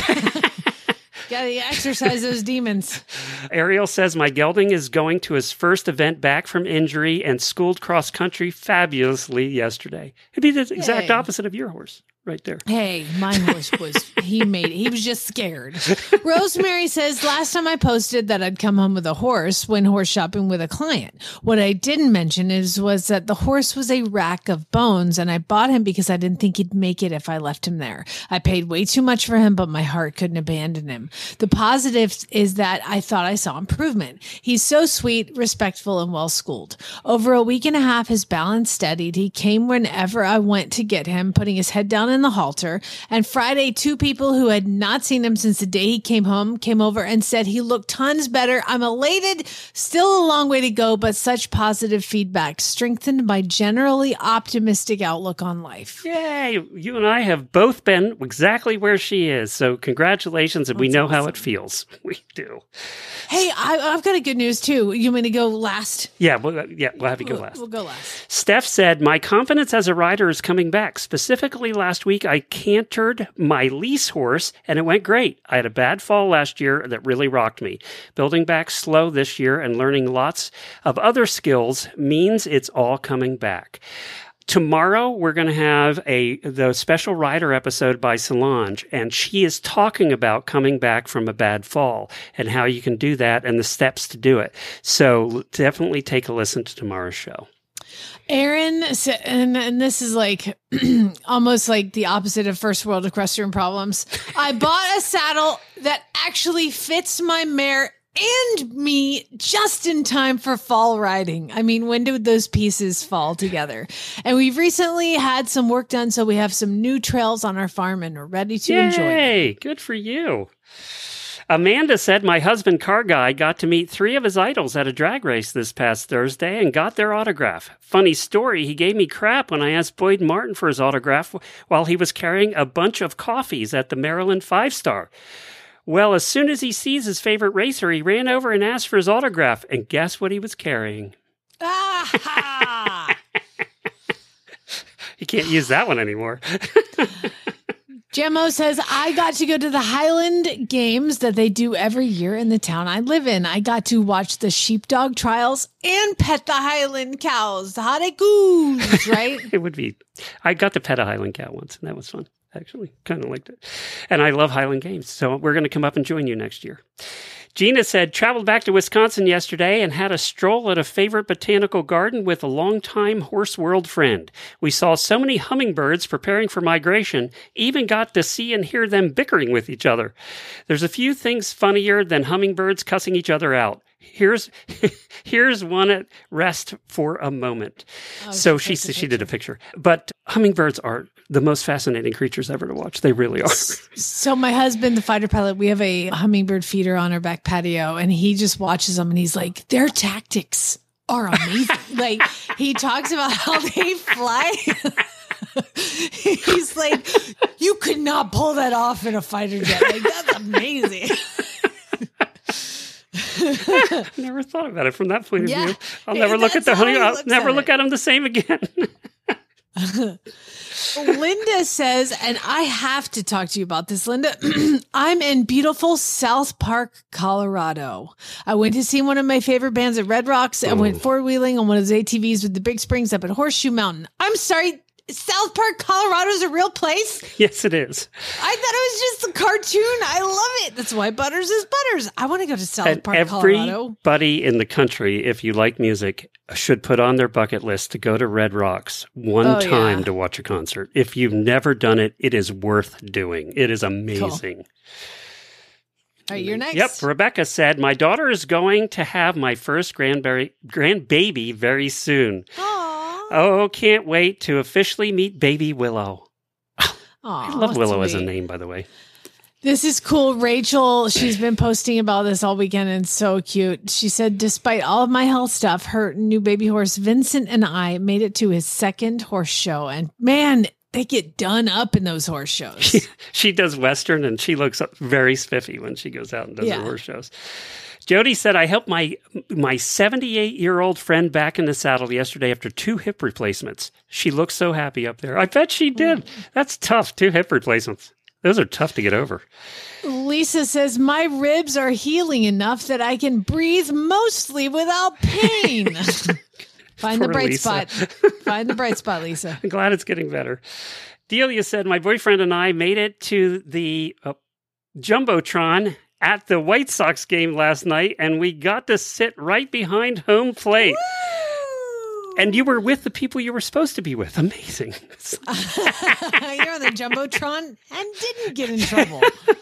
Got to exercise those demons. Ariel says, my gelding is going to his first event back from injury and schooled cross country fabulously yesterday. It'd be the exact opposite of your horse. Right there. Hey, my horse he was just scared. Rosemary says, last time I posted that I'd come home with a horse when horse shopping with a client. What I didn't mention was that the horse was a rack of bones, and I bought him because I didn't think he'd make it if I left him there. I paid way too much for him, but my heart couldn't abandon him. The positive is that I thought I saw improvement. He's so sweet, respectful, and well-schooled. Over a week and a half, his balance steadied. He came whenever I went to get him, putting his head down in the halter. And Friday, 2 people who had not seen him since the day he came home came over and said he looked tons better. I'm elated. Still a long way to go, but such positive feedback strengthened my generally optimistic outlook on life. Yay! You and I have both been exactly where she is. So congratulations, and we know how it feels. We do. Hey, I've got a good news too. You want me to go last? Yeah, we'll have you go last. We'll go last. Steph said, my confidence as a rider is coming back. Specifically last week, I cantered my lease horse and it went great. I had a bad fall last year that really rocked me. Building back slow this year and learning lots of other skills means it's all coming back. Tomorrow, we're going to have the special rider episode by Solange, and she is talking about coming back from a bad fall and how you can do that and the steps to do it. So definitely take a listen to tomorrow's show. Aaron, and this is like almost like the opposite of first world equestrian problems. I bought a saddle that actually fits my mare and me just in time for fall riding. I mean, when do those pieces fall together? And we've recently had some work done, so we have some new trails on our farm and we're ready to enjoy them. Yay! Good for you. Amanda said, my husband, Car Guy, got to meet 3 of his idols at a drag race this past Thursday and got their autograph. Funny story, he gave me crap when I asked Boyd Martin for his autograph while he was carrying a bunch of coffees at the Maryland 5-Star. Well, as soon as he sees his favorite racer, he ran over and asked for his autograph. And guess what he was carrying? Ah! He can't use that one anymore. Gemmo says, I got to go to the Highland Games that they do every year in the town I live in. I got to watch the sheepdog trials and pet the Highland cows. The hot goose, right? It would be. I got to pet a Highland cow once, and that was fun. Actually, kind of liked it. And I love Highland Games, so we're going to come up and join you next year. Gina said, traveled back to Wisconsin yesterday and had a stroll at a favorite botanical garden with a longtime Horse World friend. We saw so many hummingbirds preparing for migration, even got to see and hear them bickering with each other. There's a few things funnier than hummingbirds cussing each other out. Here's one at rest for a moment. Oh, so she did a picture. But hummingbirds are the most fascinating creatures ever to watch. They really are. So my husband, the fighter pilot, we have a hummingbird feeder on our back patio, and he just watches them and he's like, their tactics are amazing. Like, he talks about how they fly. He's like, you could not pull that off in a fighter jet. Like, that's amazing. I never thought about it from that point of view. I'll never look at I'll never look at them the same again. Linda says, and I have to talk to you about this, Linda. I'm in beautiful South Park, Colorado. I went to see one of my favorite bands at Red Rocks. I went four-wheeling on one of those ATVs with the big springs up at Horseshoe Mountain. I'm sorry, South Park, Colorado is a real place? Yes, it is. I thought it was just a cartoon. I love it. That's why Butters is Butters. I want to go to South Park, Colorado. Everybody in the country, if you like music, should put on their bucket list to go to Red Rocks one time to watch a concert. If you've never done it, it is worth doing. It is amazing. All right, you're next. Yep. Rebecca said, my daughter is going to have my first grandbaby very soon. Aww. Oh, can't wait to officially meet baby Willow. I love Willow as a sweet. name, by the way. This is cool. Rachel, she's been posting about this all weekend and it's so cute. She said, despite all of my health stuff, her new baby horse, Vincent, and I made it to his second horse show. And man, they get done up in those horse shows. She does Western and she looks very spiffy when she goes out and does her horse shows. Jody said, I helped my 78-year-old friend back in the saddle yesterday after 2 hip replacements. She looked so happy up there. I bet she did. That's tough, 2 hip replacements. Those are tough to get over. Lisa says, my ribs are healing enough that I can breathe mostly without pain. Find the bright spot. Find the bright spot, Lisa. I'm glad it's getting better. Delia said, my boyfriend and I made it to the Jumbotron at the White Sox game last night, and we got to sit right behind home plate. Woo! And you were with the people you were supposed to be with. Amazing. You're on the Jumbotron and didn't get in trouble.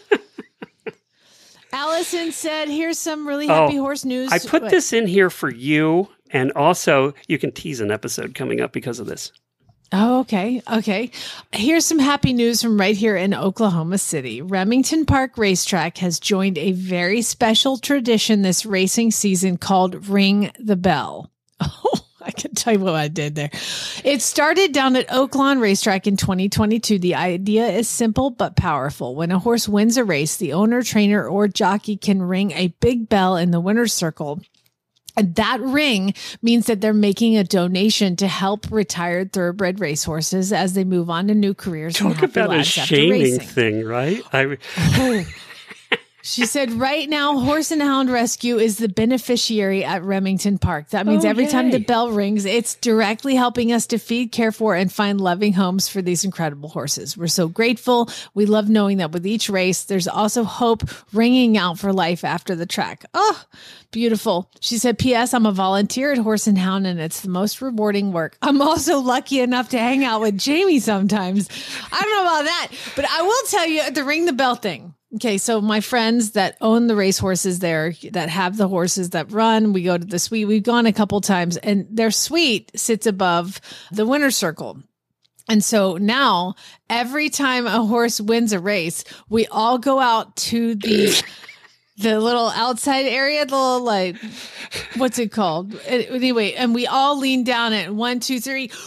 Allison said, here's some really happy horse news. I put this in here for you, and also you can tease an episode coming up because of this. Oh, okay. Okay. Here's some happy news from right here in Oklahoma City. Remington Park Racetrack has joined a very special tradition this racing season called Ring the Bell. Oh, I can tell you what I did there. It started down at Oaklawn Racetrack in 2022. The idea is simple but powerful. When a horse wins a race, the owner, trainer, or jockey can ring a big bell in the winner's circle. And that ring means that they're making a donation to help retired thoroughbred racehorses as they move on to new careers. Talk about a shaming thing, right? She said, right now, Horse and Hound Rescue is the beneficiary at Remington Park. That means every time the bell rings, it's directly helping us to feed, care for, and find loving homes for these incredible horses. We're so grateful. We love knowing that with each race, there's also hope ringing out for life after the track. Oh, beautiful. She said, P.S. I'm a volunteer at Horse and Hound, and it's the most rewarding work. I'm also lucky enough to hang out with Jamie sometimes. I don't know about that, but I will tell you the ring the bell thing. Okay, so my friends that own the racehorses there, that have the horses that run, we go to the suite. We've gone a couple times, and their suite sits above the winner's circle. And so now, every time a horse wins a race, we all go out to the little outside area, the little, like, what's it called? Anyway, and we all lean down at 1, 2, 3, ring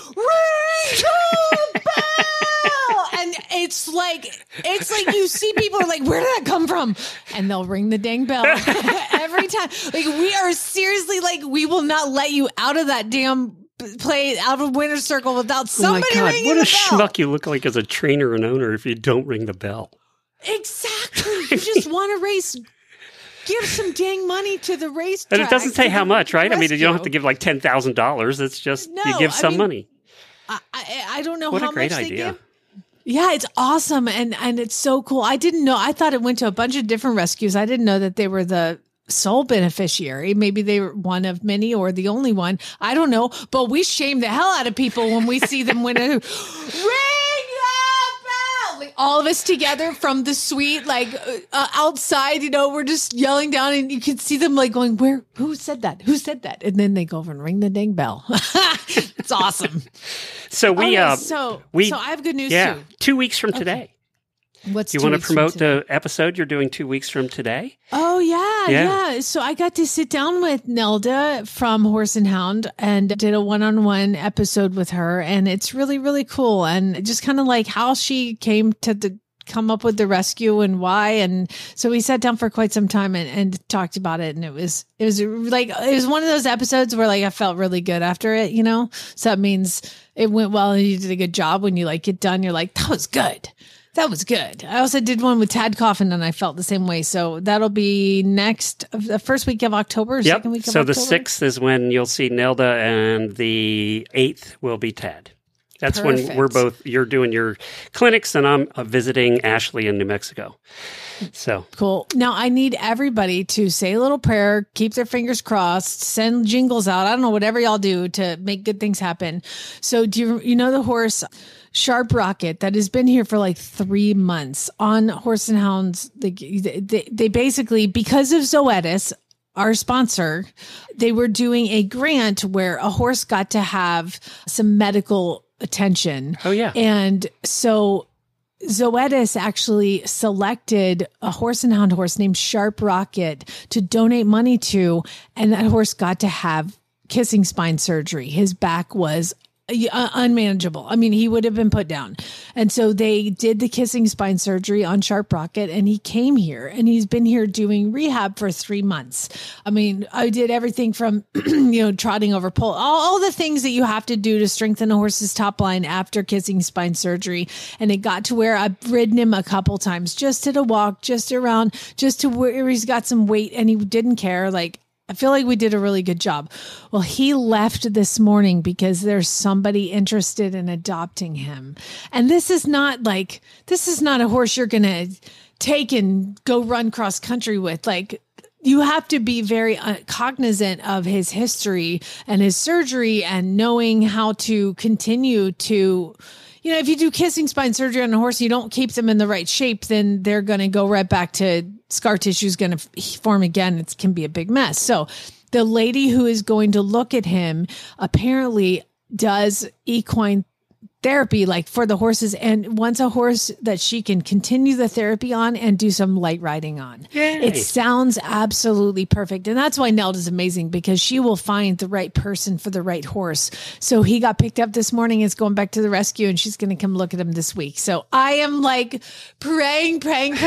the bell! And it's like you see people are like, where did that come from? And they'll ring the dang bell every time. Like, we are seriously like, we will not let you out of that damn play, out of winner's circle without somebody ringing the bell. What a schmuck you look like as a trainer and owner if you don't ring the bell. Exactly. You just want to race. Give some dang money to the racetrack. And it doesn't say how much, right? Rescue. I mean, you don't have to give like $10,000. It's just you give some money. I don't know what how a great much idea. they give. Yeah, it's awesome. And it's so cool. I didn't know. I thought it went to a bunch of different rescues. I didn't know that they were the sole beneficiary. Maybe they were one of many or the only one. I don't know. But we shame the hell out of people when we see them win a ring the bell. Like, all of us together from the suite, like outside, we're just yelling down, and you can see them like going, who said that? Who said that? And then they go over and ring the dang bell. It's awesome. So so I have good news too. 2 weeks from today. What's you want to promote the episode you're doing 2 weeks from today? Oh, yeah. So I got to sit down with Nelda from Horse and Hound and did a one-on-one episode with her. And it's really, really cool. And just kind of like how she came to come up with the rescue and why. And so we sat down for quite some time and talked about it. And it was one of those episodes where like I felt really good after it, So that means it went well and you did a good job. When you like get done, you're like, that was good. That was good. I also did one with Tad Coffin and I felt the same way. So that'll be the first week of October, second week of October. So the 6th is when you'll see Nelda and the 8th will be Tad. That's Perfect. when you're doing your clinics and I'm visiting Ashley in New Mexico. So cool. Now I need everybody to say a little prayer, keep their fingers crossed, send jingles out. I don't know, whatever y'all do to make good things happen. So do you know the horse Sharp Rocket that has been here for like 3 months on Horse and Hounds? They basically, because of Zoetis, our sponsor, they were doing a grant where a horse got to have some medical attention. Oh, yeah. And so Zoetis actually selected a Horse and Hound horse named Sharp Rocket to donate money to, and that horse got to have kissing spine surgery. His back was unmanageable. I mean, he would have been put down. And so they did the kissing spine surgery on Sharp Rocket, and he came here and he's been here doing rehab for 3 months. I mean, I did everything from, trotting over pole, all the things that you have to do to strengthen a horse's top line after kissing spine surgery. And it got to where I've ridden him a couple times just at a walk, just around, just to where he's got some weight and he didn't care. Like, I feel like we did a really good job. Well, he left this morning because there's somebody interested in adopting him. And this is not a horse you're going to take and go run cross country with. Like, you have to be very cognizant of his history and his surgery and knowing how to continue to, if you do kissing spine surgery on a horse, you don't keep them in the right shape, then they're going to go right back to scar tissue is going to form again. It can be a big mess. So the lady who is going to look at him apparently does equine therapy, like for the horses, and wants a horse that she can continue the therapy on and do some light riding on. Yay. It sounds absolutely perfect. And that's why Neld is amazing, because she will find the right person for the right horse. So he got picked up this morning, is going back to the rescue, and she's going to come look at him this week. So I am like praying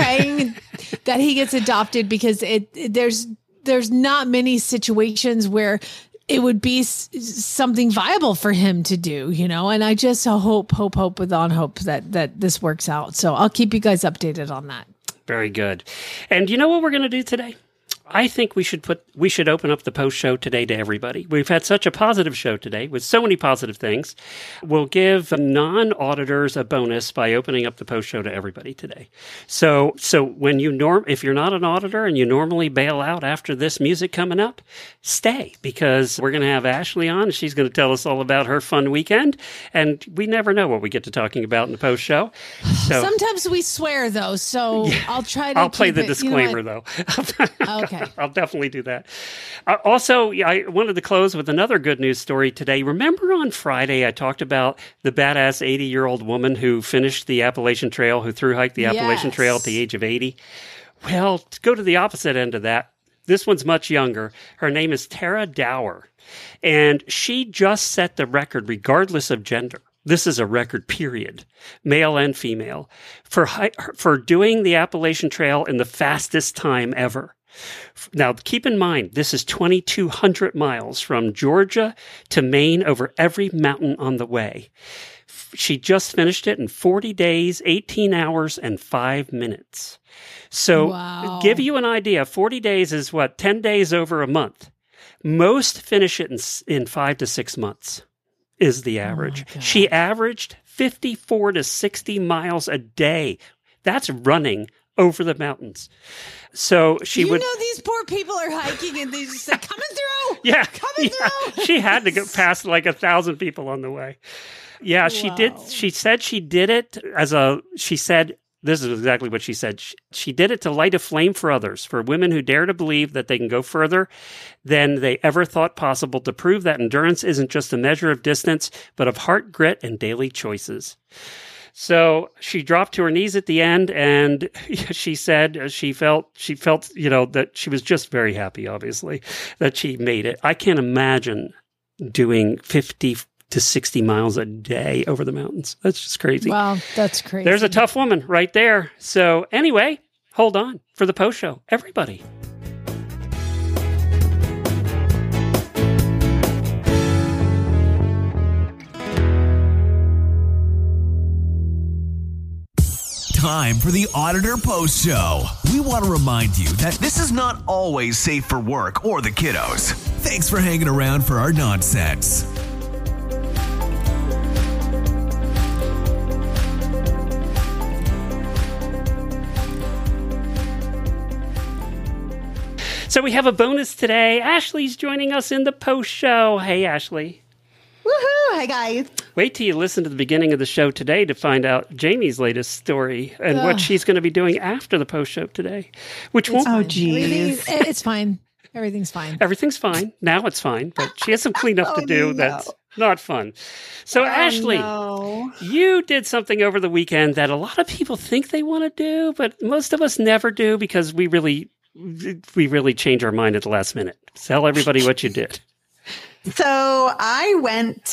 that he gets adopted, because there's not many situations where it would be something viable for him to do, and I just hope beyond hope that this works out. So I'll keep you guys updated on that. Very good. And you know what we're going to do today? I think we should open up the post show today to everybody. We've had such a positive show today with so many positive things. We'll give non-auditors a bonus by opening up the post show to everybody today. So when if you're not an auditor and you normally bail out after this music coming up, stay, because we're going to have Ashley on. She's going to tell us all about her fun weekend, and we never know what we get to talking about in the post show. So sometimes we swear though, so yeah, I'll play the disclaimer though. Okay. I'll definitely do that. Also, I wanted to close with another good news story today. Remember on Friday, I talked about the badass 80-year-old woman who finished the Appalachian Trail, who thru-hiked the Appalachian Trail at the age of 80? Well, to go to the opposite end of that, this one's much younger. Her name is Tara Dower, and she just set the record regardless of gender. This is a record, period, male and female, for doing the Appalachian Trail in the fastest time ever. Now, keep in mind, this is 2,200 miles from Georgia to Maine over every mountain on the way. She just finished it in 40 days, 18 hours, and 5 minutes. So, wow. Give you an idea, 40 days is 10 days over a month. Most finish it in 5 to 6 months is the average. She averaged 54 to 60 miles a day. That's running over the mountains. So she would. These poor people are hiking and they just say, coming through. Yeah. Coming through. She had to go past like 1,000 people on the way. Yeah, wow. She did. She said she did it she said, this is exactly what she said. She did it to light a flame for others, for women who dare to believe that they can go further than they ever thought possible, to prove that endurance isn't just a measure of distance, but of heart, grit, and daily choices. So she dropped to her knees at the end, and she said she felt, that she was just very happy, obviously, that she made it. I can't imagine doing 50 to 60 miles a day over the mountains. That's just crazy. Wow, that's crazy. There's a tough woman right there. So anyway, hold on for the post show, everybody. Time for the Auditor Post Show. We want to remind you that this is not always safe for work or the kiddos. Thanks for hanging around for our nonsense. So we have a bonus today. Ashley's joining us in the post show. Hey, Ashley. Woohoo! Hi, guys. Wait till you listen to the beginning of the show today to find out Jamie's latest story and what she's going to be doing after the post show today. Which won't. Oh, geez. It's fine. Everything's fine. Everything's fine. Now it's fine, but she has some cleanup to do. That's not fun. So, Ashley, you did something over the weekend that a lot of people think they want to do, but most of us never do because we really change our mind at the last minute. Tell everybody what you did. So I went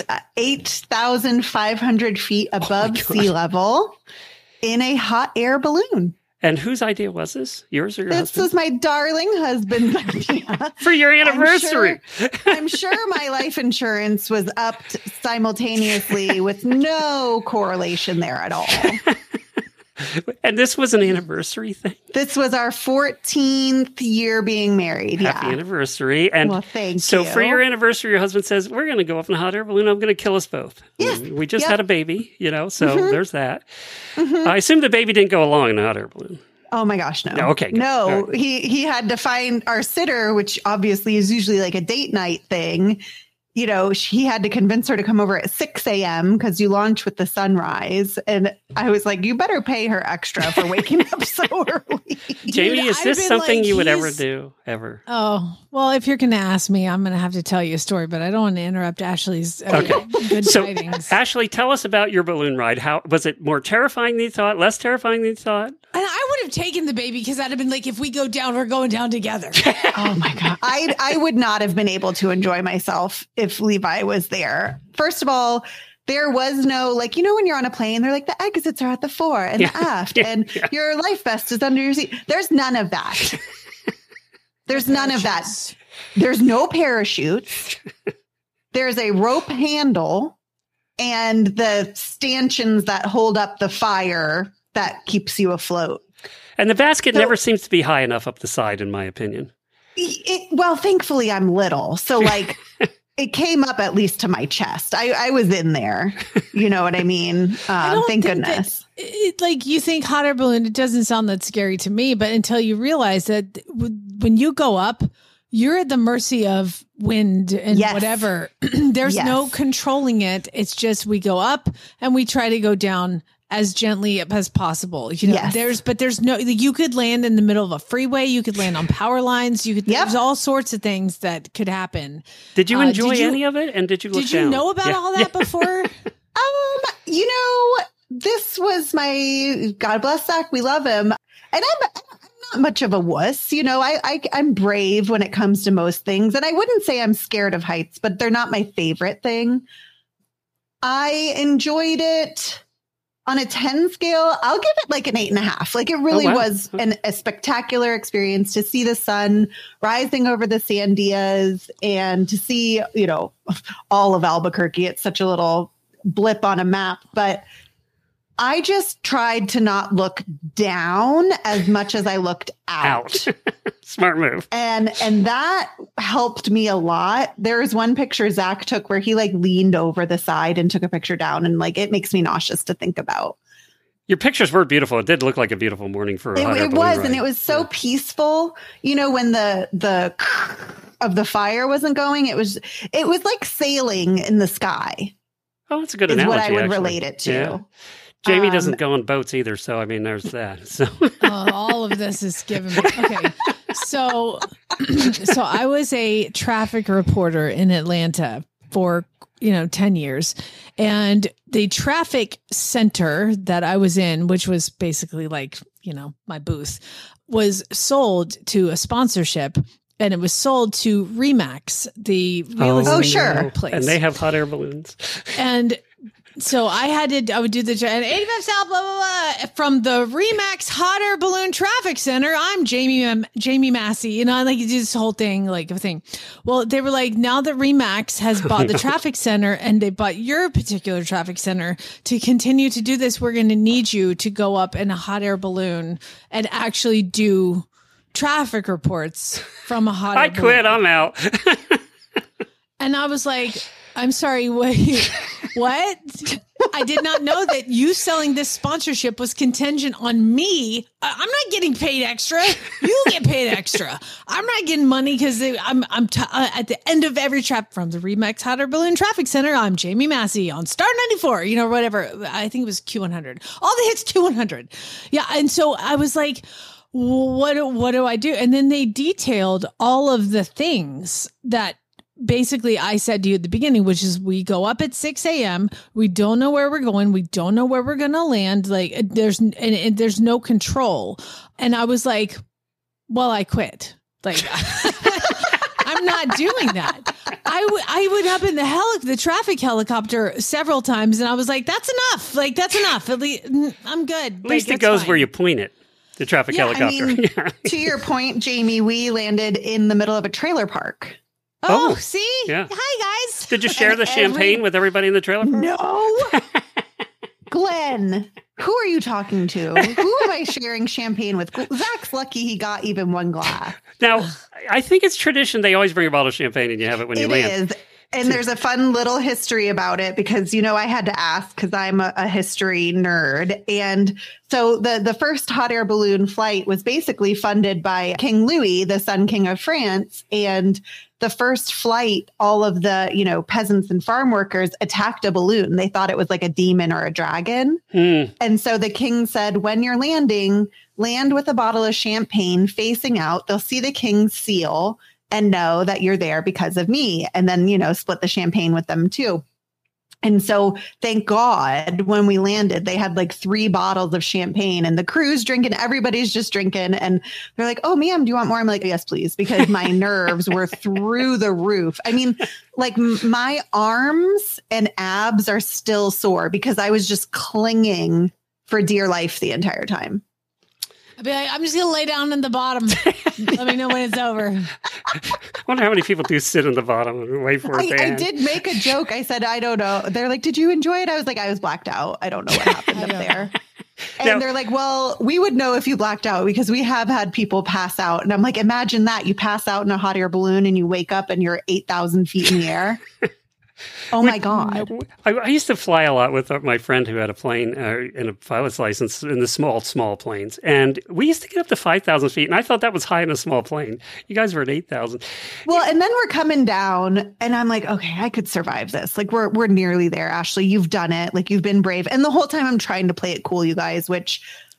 8,500 feet above sea level in a hot air balloon. And whose idea was this? Yours or your husband? This was my darling husband's idea. For your anniversary. I'm sure my life insurance was upped simultaneously with no correlation there at all. And this was an anniversary thing? This was our 14th year being married. Happy anniversary. And well, thank so you. for your anniversary, your husband says, we're going to go up in a hot air balloon. I'm going to kill us both. Yes. We just had a baby, so there's that. I assume the baby didn't go along in a hot air balloon. Oh my gosh, no. Okay. Good. No, Right. he had to find our sitter, which obviously is usually like a date night thing. He had to convince her to come over at 6 a.m. because you launch with the sunrise. And I was like, you better pay her extra for waking up so early. Jamie, Dude, is this I've been something like, you would ever do? Ever? Oh, well, if you're going to ask me, I'm going to have to tell you a story, but I don't want to interrupt Ashley's good tidings. Ashley, tell us about your balloon ride. How was it more terrifying than you thought? Less terrifying than you thought? And I would have taken the baby because I'd have been like, if we go down, we're going down together. Oh my God. I would not have been able to enjoy myself if Levi was there. First of all, there was no, when you're on a plane, they're like, the exits are at the fore and the aft, and your life vest is under your seat. There's none of that. There's none of that. There's no parachute. There's a rope handle and the stanchions that hold up the fire that keeps you afloat. And the basket never seems to be high enough up the side, in my opinion. Well, thankfully, I'm little. So, it came up at least to my chest. I was in there. You know what I mean? Thank goodness. You think hot air balloon, it doesn't sound that scary to me, but until you realize that when you go up, you're at the mercy of wind and whatever. There's no controlling it. It's just we go up and we try to go down as gently as possible. There's no, you could land in the middle of a freeway. You could land on power lines. There's all sorts of things that could happen. Did you enjoy any of it? And did you look down? Did you know about all that before? This was my, God bless Zach. We love him. And I'm not much of a wuss. I'm brave when it comes to most things. And I wouldn't say I'm scared of heights, but they're not my favorite thing. I enjoyed it. On a 10 scale, I'll give it like an 8.5. It really was a spectacular experience to see the sun rising over the Sandias and to see, all of Albuquerque. It's such a little blip on a map, but I just tried to not look down as much as I looked out. Smart move. And that helped me a lot. There was one picture Zach took where he leaned over the side and took a picture down, and it makes me nauseous to think about. Your pictures were beautiful. It did look like a beautiful morning for a hot air balloon was, ride. And it was so peaceful. When the of the fire wasn't going, it was like sailing in the sky. Oh, that's a good analogy. Is What I would actually relate it to. Yeah. Jamie doesn't go on boats either, so I mean, there's that. So all of this is given me. Okay, so I was a traffic reporter in Atlanta for 10 years, and the traffic center that I was in, which was basically my booth, was sold to a sponsorship. And it was sold to Remax, the real estate place. And they have hot air balloons. And so I would do the 85 South, blah, blah, blah. From the Remax Hot Air Balloon Traffic Center, I'm Jamie Massey. You do this whole thing, a thing. Well, they were now that Remax has bought the traffic center and they bought your particular traffic center to continue to do this, we're going to need you to go up in a hot air balloon and actually do traffic reports from a hot air balloon. I quit. I'm out. And I was like, I'm sorry, wait, what? I did not know that you selling this sponsorship was contingent on me. I'm not getting paid extra. You get paid extra. I'm not getting money because I'm at the end of every trap from the Remax Hot Air Balloon Traffic Center. I'm Jamie Massey on Star 94, whatever. I think it was Q100. All the hits Q100. Yeah. And so I was like, what do I do? And then they detailed all of the things that basically I said to you at the beginning, which is we go up at 6 a.m. We don't know where we're going. We don't know where we're going to land. Like there's no control. And I was like, well, I quit. Like I'm not doing that. I went up in the traffic helicopter several times and I was like, that's enough. Like that's enough. At least I'm good. At least it goes fine where you point it. The traffic helicopter. I mean, to your point, Jamie, we landed in the middle of a trailer park. Oh, see? Yeah. Hi, guys. Did you share the champagne with everybody in the trailer park? No. Glenn, who are you talking to? Who am I sharing champagne with? Zach's lucky he got even one glass. Now, I think it's tradition. They always bring a bottle of champagne and you have it when you land. It is. And there's a fun little history about it because, I had to ask because I'm a history nerd. And so the first hot air balloon flight was basically funded by King Louis, the Sun King of France. And the first flight, all of the, peasants and farm workers attacked a balloon. They thought it was like a demon or a dragon. And so the king said, when you're landing, land with a bottle of champagne facing out. They'll see the king's seal and know that you're there because of me. And then, split the champagne with them too. And so thank God when we landed, they had like 3 bottles of champagne and the crew's drinking, everybody's just drinking. And they're like, oh, ma'am, do you want more? I'm like, yes, please. Because my nerves were through the roof. I mean, like my arms and abs are still sore because I was just clinging for dear life the entire time. I'd be like, I'm just going to lay down in the bottom. Let me know when it's over. I wonder how many people do sit in the bottom and wait for it to end. I did make a joke. I said, I don't know. They're like, did you enjoy it? I was like, I was blacked out. I don't know what happened up there. And they're like, well, we would know if you blacked out because we have had people pass out. And I'm like, imagine that. You pass out in a hot air balloon and you wake up and you're 8,000 feet in the air. Oh, my God. I used to fly a lot with my friend who had a plane and a pilot's license in the small planes. And we used to get up to 5,000 feet. And I thought that was high in a small plane. You guys were at 8,000. Well, and then we're coming down and I'm like, okay, I could survive this. Like we're nearly there, Ashley. You've done it. Like you've been brave. And the whole time I'm trying to play it cool, you guys, which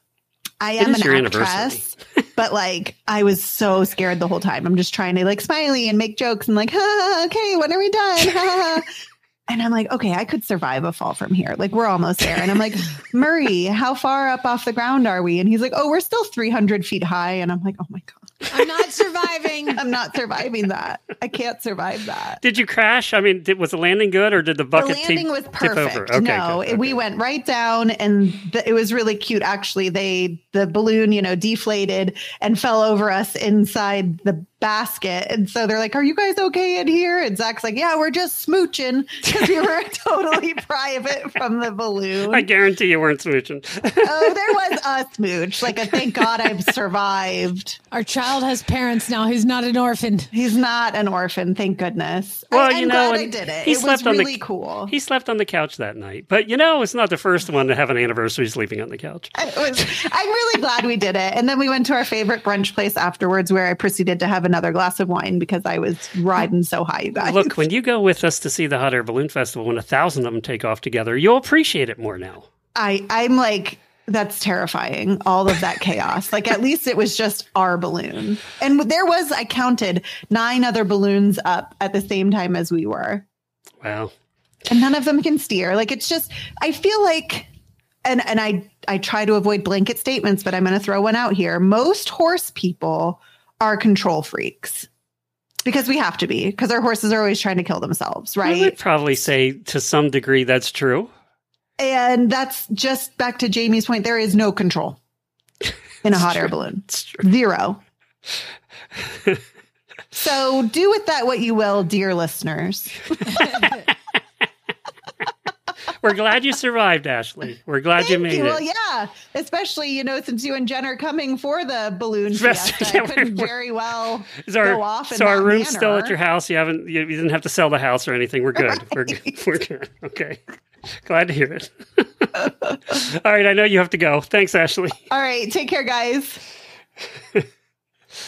I am an actress. But like, I was so scared the whole time. I'm just trying to like smiley and make jokes and like, okay, when are we done? And I'm like, okay, I could survive a fall from here. Like we're almost there. And I'm like, Murray, how far up off the ground are we? And he's like, oh, we're still 300 feet high. And I'm like, oh my God. I'm not surviving. I'm not surviving that. I can't survive that. Did you crash? I mean, was the landing good or did the bucket tip over? The landing was perfect. Okay, no, okay. We went right down and it was really cute. Actually, the balloon, deflated and fell over us inside the basket. And so they're like, are you guys okay in here? And Zach's like, yeah, we're just smooching because we were totally private from the balloon. I guarantee you weren't smooching. Oh, there was a smooch. Like a thank God I've survived. Our child has parents now. He's not an orphan. He's not an orphan. Thank goodness. Well, I'm glad I did it. It was really cool. He slept on the couch that night. But it's not the first one to have an anniversary sleeping on the couch. I'm really glad we did it. And then we went to our favorite brunch place afterwards where I proceeded to have another glass of wine because I was riding so high, you guys. Look, when you go with us to see the Hot Air Balloon Festival, when 1,000 of them take off together, you'll appreciate it more now. I'm like, that's terrifying. All of that chaos. Like at least it was just our balloon. And there was, I counted 9 other balloons up at the same time as we were. Wow. And none of them can steer. Like it's just, I feel like, and I try to avoid blanket statements, but I'm going to throw one out here. Most horse people are control freaks because we have to be, because our horses are always trying to kill themselves, right? I would probably say to some degree that's true. And that's just back to Jamie's point. There is no control in a hot air balloon. Zero. So do with that what you will, dear listeners. We're glad you survived, Ashley. We're glad you made it. Well, yeah, especially, since you and Jen are coming for the balloon fiesta, I couldn't very well go off in that our room's manner. Still at your house. You didn't have to sell the house or anything. We're good. Right. We're good. Okay. Glad to hear it. All right. I know you have to go. Thanks, Ashley. All right. Take care, guys.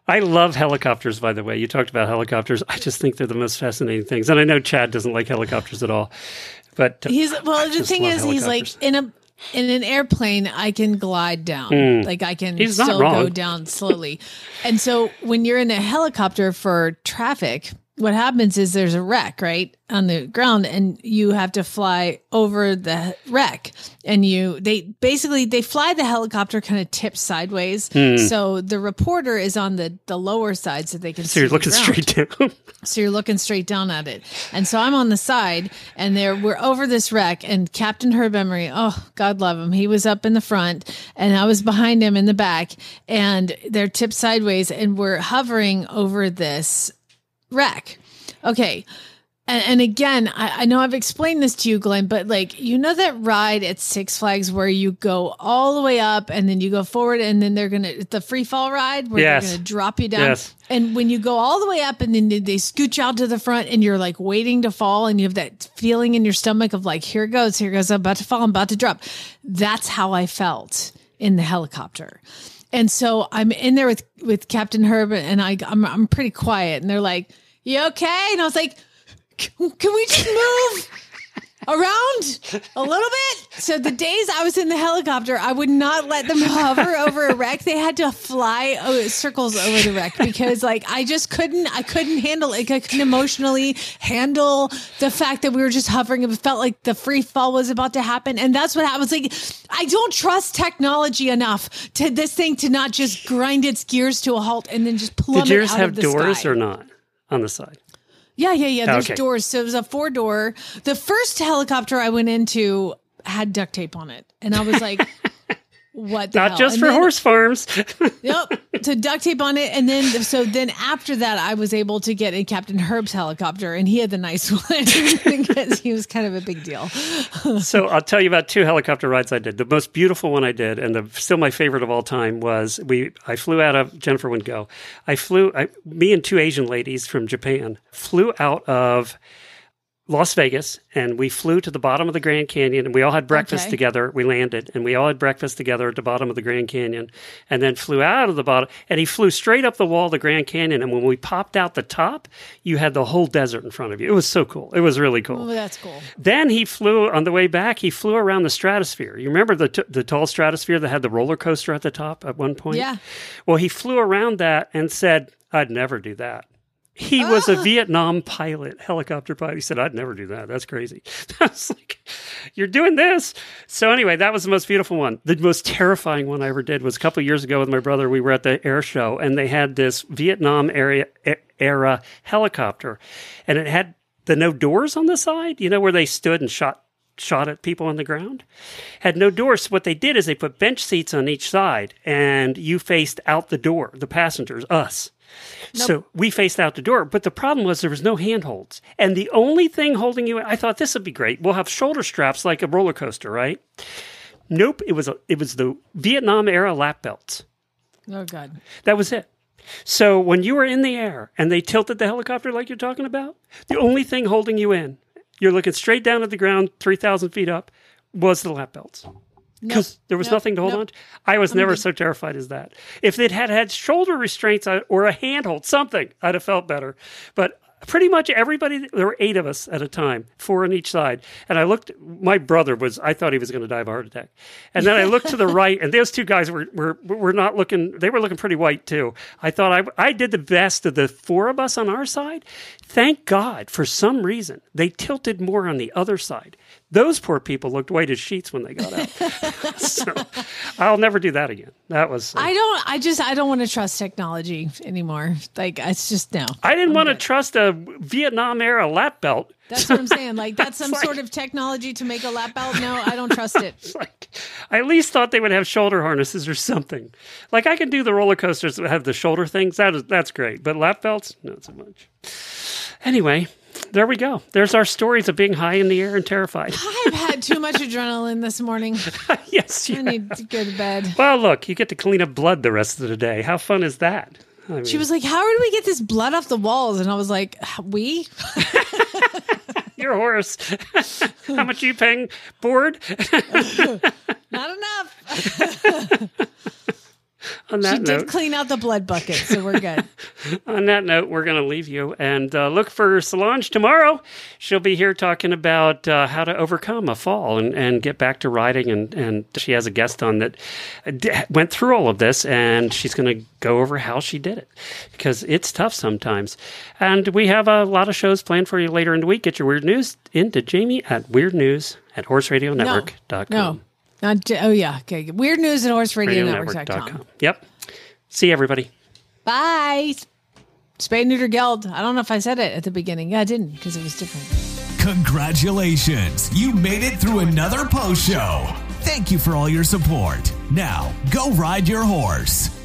I love helicopters, by the way. You talked about helicopters. I just think they're the most fascinating things. And I know Chad doesn't like helicopters at all. But the thing is, he's like, in an airplane, I can glide down. Like I can still go down slowly. And so when you're in a helicopter for traffic, what happens is there's a wreck, right, on the ground, and you have to fly over the wreck. And they fly the helicopter kind of tipped sideways. So the reporter is on the lower side so they can see. So you're looking straight down. So you're looking straight down at it. And so I'm on the side, and we're over this wreck, and Captain Herb Emery, oh, God love him, he was up in the front, and I was behind him in the back, and they're tipped sideways, and we're hovering over this wreck. Okay. And again, I know I've explained this to you, Glenn, but like, you know that ride at Six Flags where you go all the way up and then you go forward and then the free fall ride where they're going to drop you down. Yes. And when you go all the way up and then they scooch out to the front and you're like waiting to fall and you have that feeling in your stomach of like, here goes, I'm about to fall, I'm about to drop. That's how I felt in the helicopter. And so I'm in there with Captain Herb and I'm pretty quiet and they're like, you okay? And I was like, can we just move around a little bit? So the days I was in the helicopter, I would not let them hover over a wreck. They had to fly circles over the wreck because like, I couldn't handle it. I couldn't emotionally handle the fact that we were just hovering. It felt like the free fall was about to happen. And that's what happens. Like, I don't trust technology enough to this thing to not just grind its gears to a halt and then just plummet out of the sky. Did yours have doors or not on the side? Yeah. There's doors. So it was a 4-door. The first helicopter I went into had duct tape on it. And I was like, what the hell? Not just for horse farms. Yep. So duct tape on it. And then after that, I was able to get in Captain Herb's helicopter and he had the nice one because he was kind of a big deal. So I'll tell you about 2 helicopter rides I did. The most beautiful one I did, and still my favorite of all time, was I flew out of, Jennifer wouldn't go, me and 2 Asian ladies from Japan flew out of Las Vegas, and we flew to the bottom of the Grand Canyon, and we all had breakfast together. We landed, and we all had breakfast together at the bottom of the Grand Canyon, and then flew out of the bottom, and he flew straight up the wall of the Grand Canyon, and when we popped out the top, you had the whole desert in front of you. It was so cool. It was really cool. Oh, that's cool. Then he flew, on the way back, he flew around the stratosphere. You remember the tall stratosphere that had the roller coaster at the top at one point? Yeah. Well, he flew around that and said, I'd never do that. He was a Vietnam pilot, helicopter pilot. He said, I'd never do that. That's crazy. I was like, you're doing this. So anyway, that was the most beautiful one. The most terrifying one I ever did was a couple of years ago with my brother. We were at the air show, and they had this Vietnam era helicopter. And it had the no doors on the side, you know, where they stood and shot at people on the ground. Had no doors. So what they did is they put bench seats on each side, and you faced out the door, the passengers, us. Nope. So we faced out the door, but the problem was there was no handholds. And the only thing holding you, I thought this would be great. We'll have shoulder straps like a roller coaster, right? Nope. It was the Vietnam era lap belts. Oh, God. That was it. So when you were in the air and they tilted the helicopter like you're talking about, the only thing holding you in, you're looking straight down at the ground, 3,000 feet up, was the lap belts. Because there was nothing to hold on to. I was never so terrified as that. If it had shoulder restraints or a handhold, something, I'd have felt better. But pretty much everybody, there were 8 of us at a time, 4 on each side. And I looked, my brother I thought he was going to die of a heart attack. And then I looked to the right, and those 2 guys were not looking, they were looking pretty white too. I thought I did the best of the 4 of us on our side. Thank God, for some reason, they tilted more on the other side. Those poor people looked white as sheets when they got out. So I'll never do that again. That was. I don't want to trust technology anymore. Like, it's just no. I didn't want to trust a Vietnam era lap belt. That's what I'm saying. Like, that's some sort of technology to make a lap belt. No, I don't trust it. I at least thought they would have shoulder harnesses or something. Like, I can do the roller coasters that have the shoulder things. That's great. But lap belts, not so much. Anyway, there we go. There's our stories of being high in the air and terrified. I've had too much adrenaline this morning. Yes, I need to go to bed. Well, look, you get to clean up blood the rest of the day. How fun is that? I mean, she was like, how did we get this blood off the walls? And I was like, we? Your horse. How much are you paying? Board? Not enough. On that she note, did clean out the blood bucket, so we're good. On that note, we're going to leave you and look for Solange tomorrow. She'll be here talking about how to overcome a fall and get back to riding. And she has a guest on that went through all of this, and she's going to go over how she did it, because it's tough sometimes. And we have a lot of shows planned for you later in the week. Get your weird news into Jamie at weirdnews@horseradionetwork.com. No. Okay. Weird news at horseradionetwork.com. Yep. See you, everybody. Bye. Spay Neuter Geld. I don't know if I said it at the beginning. Yeah, I didn't, because it was different. Congratulations. You made it through another post show. Thank you for all your support. Now, go ride your horse.